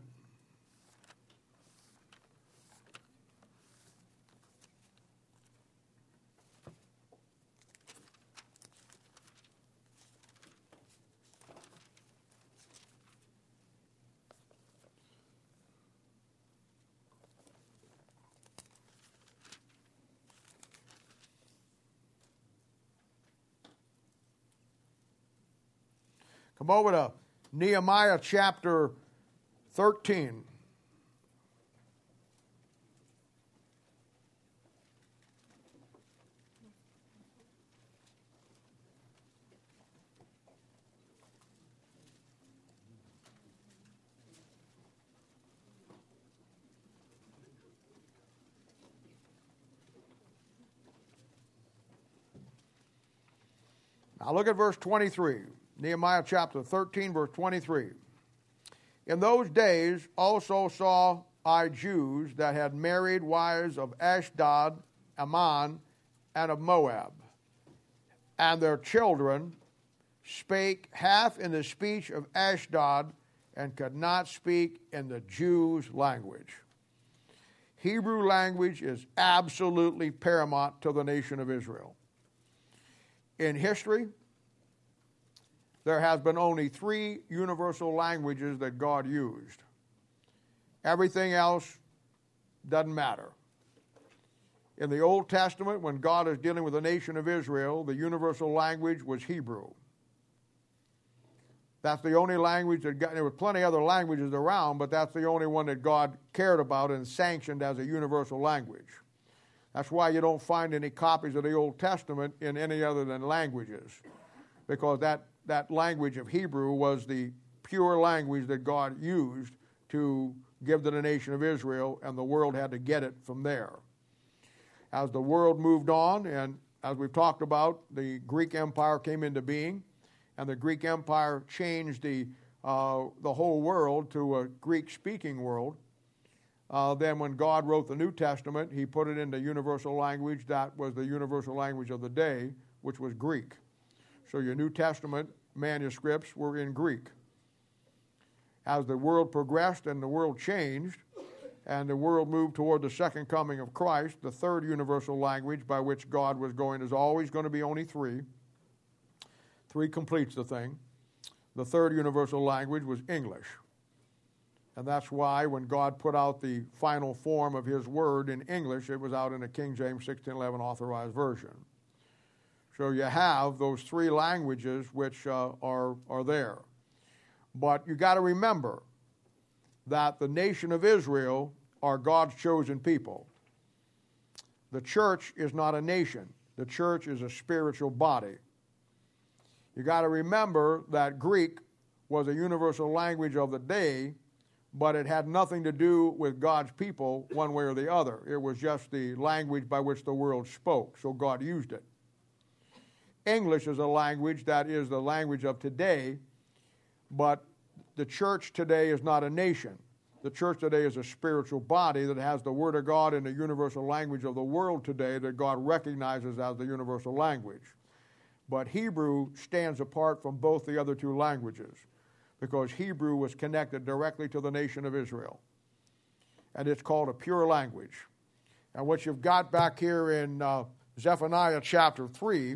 Come over to Nehemiah chapter 13. Now look at verse 23. Nehemiah chapter 13, verse 23. In those days also saw I Jews that had married wives of Ashdod, Ammon, and of Moab. And their children spake half in the speech of Ashdod, and could not speak in the Jews' language. Hebrew language is absolutely paramount to the nation of Israel. In history, there has been only 3 universal languages that God used. Everything else doesn't matter. In the Old Testament, when God is dealing with the nation of Israel, the universal language was Hebrew. That's the only language that there were plenty of other languages around, but that's the only one that God cared about and sanctioned as a universal language. That's why you don't find any copies of the Old Testament in any other than languages, because that language of Hebrew was the pure language that God used to give to the nation of Israel, and the world had to get it from there. As the world moved on, and as we've talked about, the Greek Empire came into being, and the Greek Empire changed the whole world to a Greek-speaking world. Then when God wrote the New Testament, he put it into universal language that was the universal language of the day, which was Greek. So your New Testament manuscripts were in Greek. As the world progressed and the world changed, and the world moved toward the second coming of Christ, the third universal language by which God was going is always going to be only 3. 3 completes the thing. The third universal language was English. And that's why when God put out the final form of his word in English, it was out in a King James 1611 authorized version. So you have those 3 languages which are there. But you got to remember that the nation of Israel are God's chosen people. The church is not a nation. The church is a spiritual body. You got to remember that Greek was a universal language of the day, but it had nothing to do with God's people one way or the other. It was just the language by which the world spoke, so God used it. English is a language that is the language of today, but the church today is not a nation. The church today is a spiritual body that has the Word of God in the universal language of the world today that God recognizes as the universal language. But Hebrew stands apart from both the other 2 languages because Hebrew was connected directly to the nation of Israel. And it's called a pure language. And what you've got back here in Zephaniah chapter 3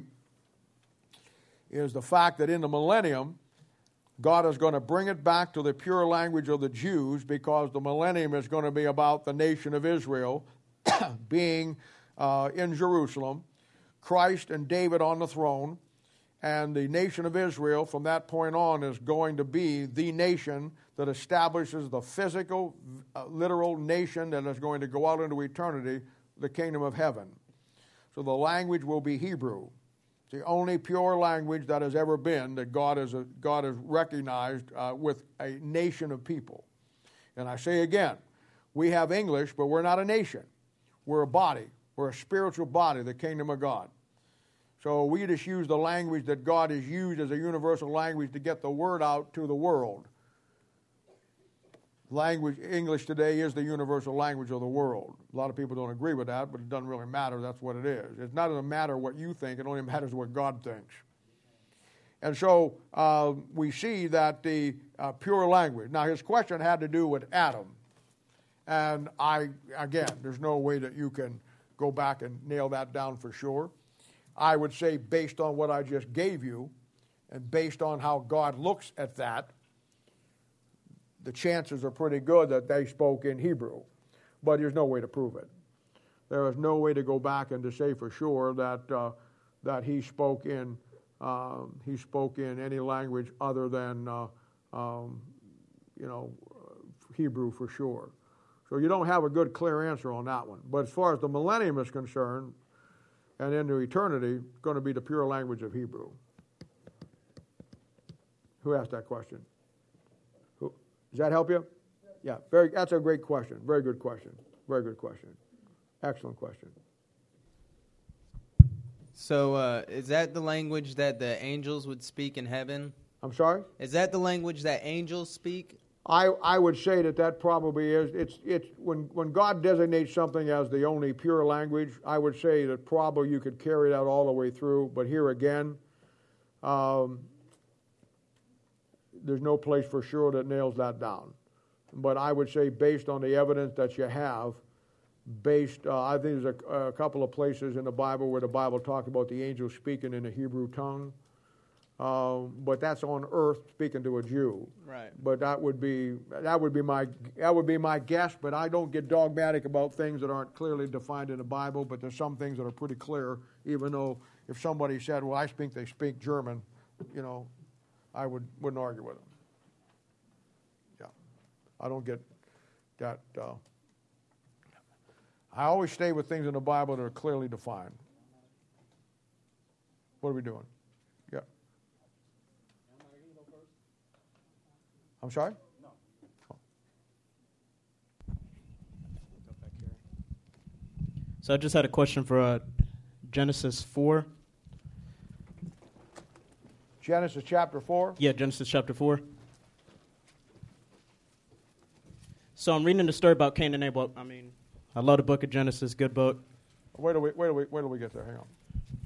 is the fact that in the millennium, God is going to bring it back to the pure language of the Jews, because the millennium is going to be about the nation of Israel being in Jerusalem, Christ and David on the throne, and the nation of Israel from that point on is going to be the nation that establishes the physical, literal nation that is going to go out into eternity, the kingdom of heaven. So the language will be Hebrew. the only pure language that has ever been that God has recognized with a nation of people. And I say again, we have English, but we're not a nation. We're a body. We're a spiritual body, the kingdom of God. So we just use the language that God has used as a universal language to get the word out to the world. Language, English today is the universal language of the world. A lot of people don't agree with that, but it doesn't really matter. That's what it is. It doesn't matter what you think. It only matters what God thinks. And so we see that the pure language. Now, his question had to do with Adam. And again, there's no way that you can go back and nail that down for sure. I would say based on what I just gave you and based on how God looks at that, the chances are pretty good that they spoke in Hebrew. But there's no way to prove it. There is no way to go back and to say for sure that he spoke in any language other than Hebrew for sure. So you don't have a good clear answer on that one. But as far as the millennium is concerned, and into eternity, it's going to be the pure language of Hebrew. Who asked that question? Who? Does that help you? Yeah. That's a great question. Very good question. Very good question. Excellent question. So is that the language that the angels would speak in heaven? I'm sorry? Is that the language that angels speak? I would say that probably is. It's when God designates something as the only pure language, I would say that probably you could carry that all the way through. But here again, there's no place for sure that nails that down. But I would say based on the evidence that you have, I think there's a couple of places in the Bible where the Bible talks about the angels speaking in the Hebrew tongue. But that's on earth speaking to a Jew. Right. But that would be my guess. But I don't get dogmatic about things that aren't clearly defined in the Bible. But there's some things that are pretty clear. Even though if somebody said, "Well, I think they speak German," I wouldn't argue with them. Yeah, I don't get that. I always stay with things in the Bible that are clearly defined. What are we doing? Yeah. I'm sorry? No. Oh. So I just had a question for Genesis 4. Genesis chapter 4? Yeah, Genesis chapter 4. So I'm reading the story about Cain and Abel. I love the book of Genesis, good book. Wait till we get there. Hang on.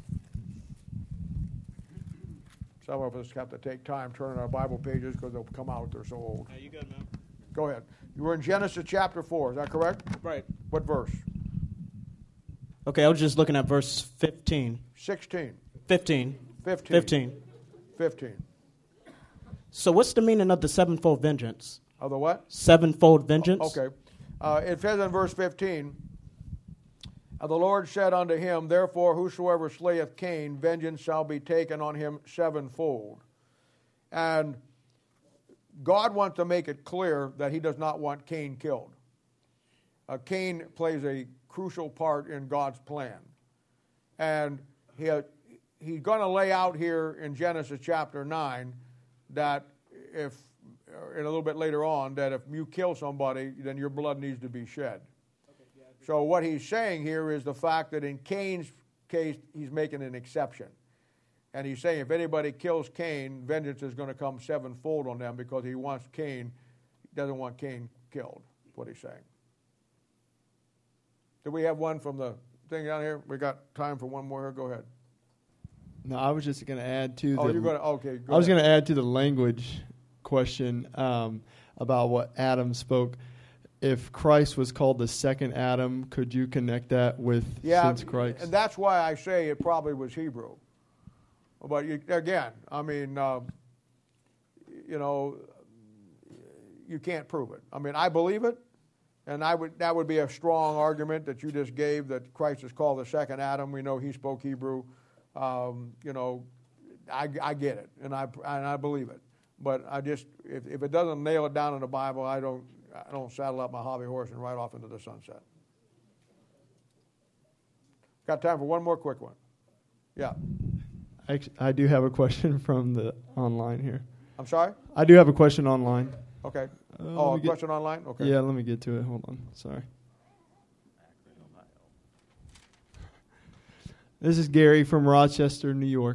Some of us have to take time turning our Bible pages because they'll come out. They're so old. Yeah, you good, man. Go ahead. You were in Genesis chapter 4. Is that correct? Right. What verse? Okay, I was just looking at verse 15. 16. 15. 15. 15. 15. So what's the meaning of the sevenfold vengeance? Of the what? Sevenfold vengeance. Okay. It says in verse 15, the Lord said unto him, Therefore whosoever slayeth Cain, vengeance shall be taken on him sevenfold. And God wants to make it clear that he does not want Cain killed. Cain plays a crucial part in God's plan. And he's going to lay out here in Genesis chapter 9 that and a little bit later on, that if you kill somebody, then your blood needs to be shed. So what he's saying here is the fact that in Cain's case, he's making an exception. And he's saying if anybody kills Cain, vengeance is going to come sevenfold on them because he doesn't want Cain killed. That's what he's saying. Do we have one from the thing down here? We got time for one more here. Go ahead. No, I was just going to add to you're going to, okay. I was going to add to the language question about what Adam spoke. If Christ was called the second Adam, could you connect that with since Christ? And that's why I say it probably was Hebrew. But again, you can't prove it. I believe it, and that would be a strong argument that you just gave that Christ is called the second Adam. We know he spoke Hebrew. I get it, and I believe it. But if it doesn't nail it down in the Bible, I don't saddle up my hobby horse and ride off into the sunset. Got time for one more quick one. Yeah. I do have a question from the online here. I'm sorry? I do have a question online. Okay. A question online? Okay. Yeah, let me get to it. Hold on. Sorry. This is Gary from Rochester, New York.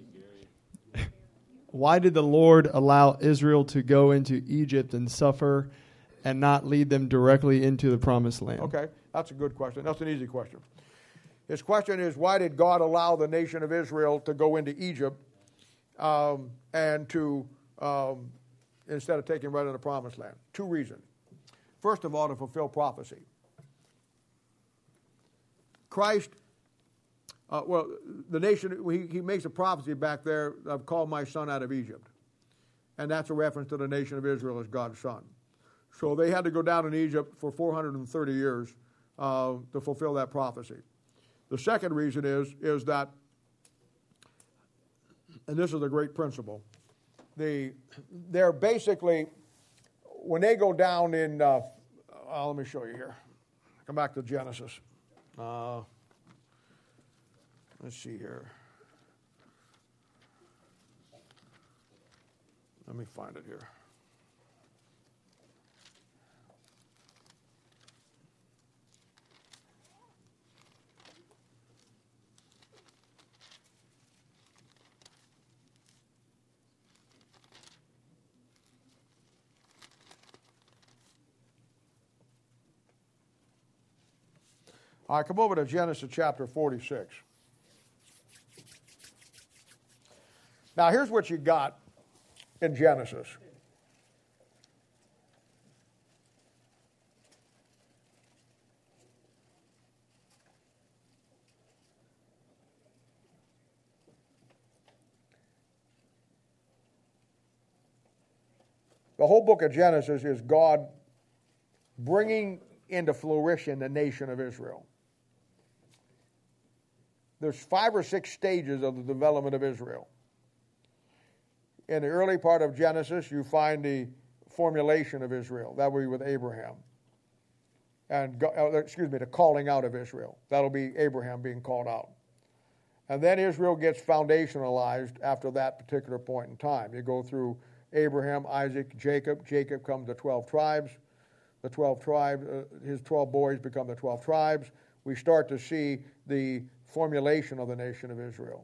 Why did the Lord allow Israel to go into Egypt and suffer and not lead them directly into the promised land? Okay, that's a good question. That's an easy question. His question is, why did God allow the nation of Israel to go into Egypt and to, instead of taking right into the promised land? Two reasons. First of all, to fulfill prophecy. Christ, the nation, he makes a prophecy back there, I've called my son out of Egypt. And that's a reference to the nation of Israel as God's son. So they had to go down in Egypt for 430 years to fulfill that prophecy. The second reason is that, and this is a great principle, they're basically, when they go down in, let me show you here. Come back to Genesis. Let's see here. Let me find it here. All right, come over to Genesis chapter 46. Now, here's what you got in Genesis. The whole book of Genesis is God bringing into fruition the nation of Israel. There's 5 or 6 stages of the development of Israel. In the early part of Genesis, you find the formulation of Israel. That will be with Abraham. And, the calling out of Israel. That'll be Abraham being called out. And then Israel gets foundationalized after that particular point in time. You go through Abraham, Isaac, Jacob. Jacob comes to 12 tribes. The 12 tribes, his 12 boys become the 12 tribes. We start to see the formulation of the nation of Israel.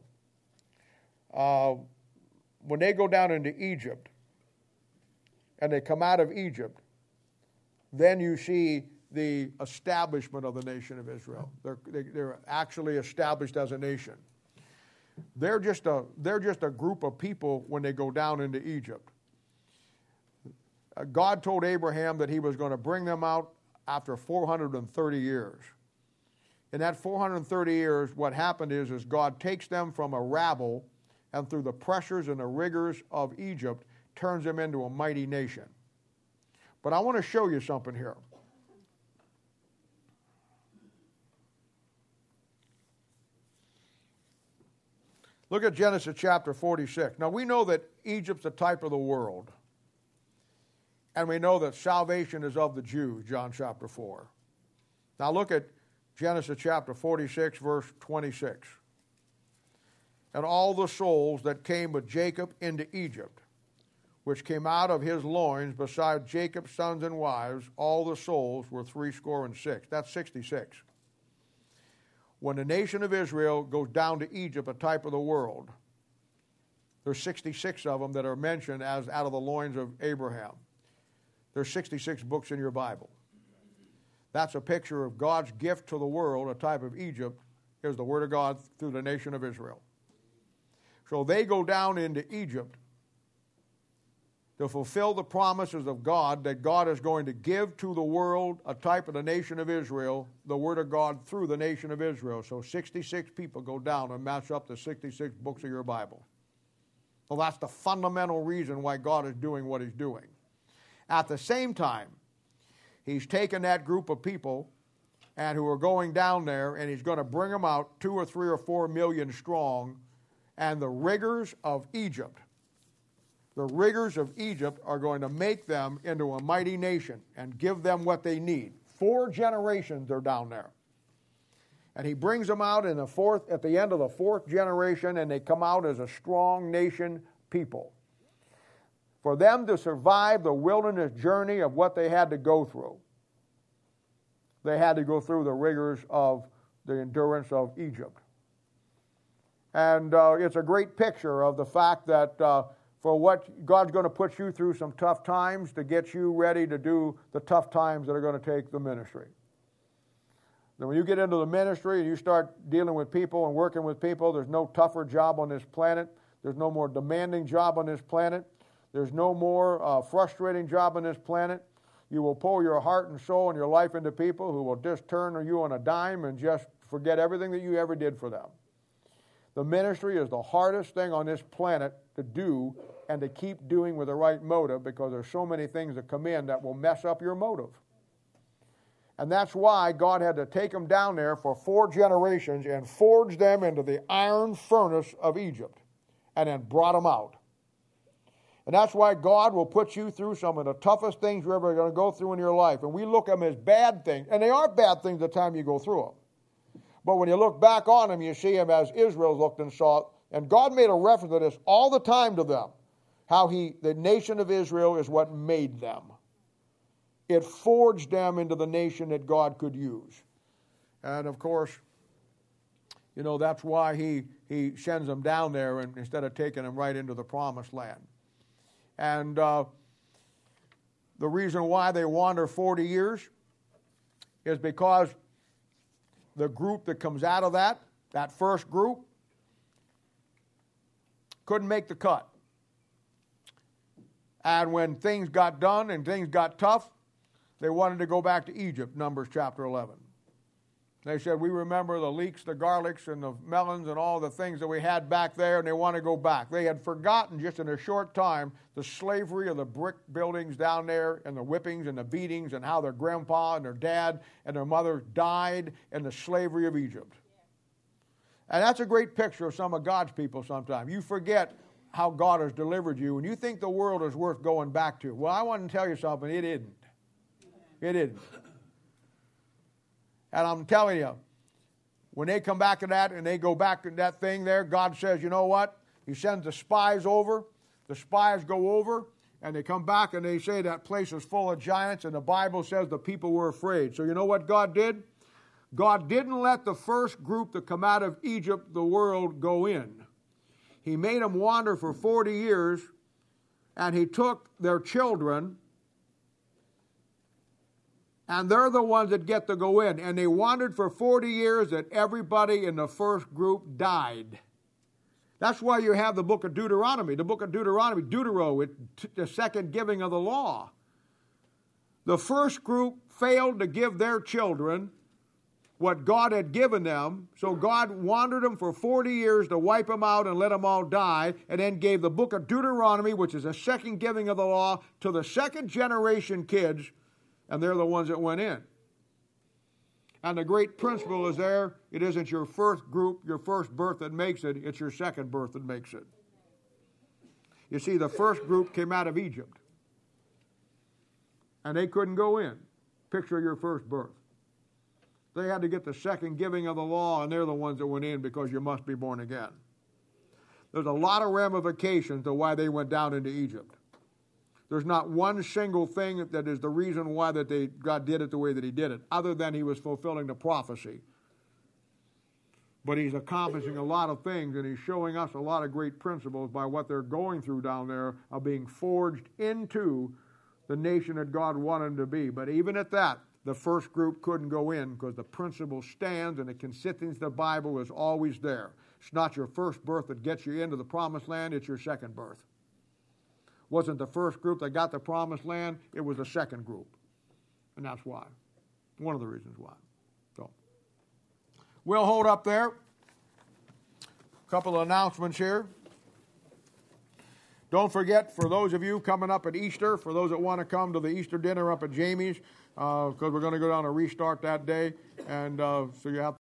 When they go down into Egypt and they come out of Egypt, then you see the establishment of the nation of Israel. They're actually established as a nation. They're just a group of people when they go down into Egypt. God told Abraham that he was going to bring them out after 430 years. In that 430 years, what happened is God takes them from a rabble and through the pressures and the rigors of Egypt, turns them into a mighty nation. But I want to show you something here. Look at Genesis chapter 46. Now we know that Egypt's a type of the world. And we know that salvation is of the Jews, John chapter 4. Now look at Genesis chapter 46, verse 26. And all the souls that came with Jacob into Egypt, which came out of his loins, beside Jacob's sons and wives, all the souls were 66. That's 66. When the nation of Israel goes down to Egypt, a type of the world, there's 66 of them that are mentioned as out of the loins of Abraham. There's 66 books in your Bible. That's a picture of God's gift to the world. A type of Egypt is the Word of God through the nation of Israel. So they go down into Egypt to fulfill the promises of God that God is going to give to the world, a type of the nation of Israel, the Word of God through the nation of Israel. So 66 people go down and match up the 66 books of your Bible. Well, that's the fundamental reason why God is doing what He's doing. At the same time, He's taken that group of people and who are going down there, and He's going to bring them out 2 or 3 or 4 million strong, and the rigors of Egypt, are going to make them into a mighty nation and give them what they need. 4 generations are down there. And he brings them out at the end of the fourth generation, and they come out as a strong nation people. For them to survive the wilderness journey of what they had to go through, they had to go through the rigors of the endurance of Egypt. And it's a great picture of the fact that for what God's going to put you through some tough times to get you ready to do the tough times that are going to take the ministry. Then when you get into the ministry and you start dealing with people and working with people, there's no tougher job on this planet. There's no more demanding job on this planet. There's no more frustrating job on this planet. You will pour your heart and soul and your life into people who will just turn you on a dime and just forget everything that you ever did for them. The ministry is the hardest thing on this planet to do and to keep doing with the right motive, because there's so many things that come in that will mess up your motive. And that's why God had to take them down there for 4 generations and forge them into the iron furnace of Egypt and then brought them out. And that's why God will put you through some of the toughest things you're ever going to go through in your life. And we look at them as bad things, and they are bad things the time you go through them. But when you look back on them, you see them as Israel looked and saw it. And God made a reference to this all the time to them, how the nation of Israel is what made them. It forged them into the nation that God could use. And of course, you know, that's why he sends them down there and instead of taking them right into the promised land. And the reason why they wander 40 years is because the group that comes out of that first group, couldn't make the cut. And when things got done and things got tough, they wanted to go back to Egypt, Numbers chapter 11. They said, we remember the leeks, the garlics, and the melons and all the things that we had back there, and they want to go back. They had forgotten just in a short time the slavery of the brick buildings down there and the whippings and the beatings and how their grandpa and their dad and their mother died in the slavery of Egypt. And that's a great picture of some of God's people sometimes. You forget how God has delivered you, and you think the world is worth going back to. Well, I want to tell you something. It isn't. It isn't. And I'm telling you, when they come back to that and they go back to that thing there, God says, you know what? He sends the spies over. The spies go over, and they come back and they say that place is full of giants, and the Bible says the people were afraid. So you know what God did? God didn't let the first group that come out of Egypt, the world, go in. He made them wander for 40 years, and he took their children, and they're the ones that get to go in. And they wandered for 40 years that everybody in the first group died. That's why you have the book of Deuteronomy. The book of Deuteronomy, Deutero, the second giving of the law. The first group failed to give their children what God had given them, so God wandered them for 40 years to wipe them out and let them all die, and then gave the book of Deuteronomy, which is the second giving of the law, to the second generation kids, and they're the ones that went in. And the great principle is there, it isn't your first group, your first birth that makes it, it's your second birth that makes it. You see, the first group came out of Egypt, and they couldn't go in. Picture your first birth. They had to get the second giving of the law, and they're the ones that went in because you must be born again. There's a lot of ramifications to why they went down into Egypt. There's not one single thing that is the reason why that God did it the way that he did it, other than he was fulfilling the prophecy. But he's accomplishing a lot of things, and he's showing us a lot of great principles by what they're going through down there of being forged into the nation that God wanted them to be. But even at that, the first group couldn't go in because the principle stands and the consistency of the Bible is always there. It's not your first birth that gets you into the promised land, it's your second birth. Wasn't the first group that got the promised land, it was the second group. And that's why. One of the reasons why. So, we'll hold up there. A couple of announcements here. Don't forget, for those of you coming up at Easter, for those that want to come to the Easter dinner up at Jamie's, because we're going to go down and restart that day, and so you have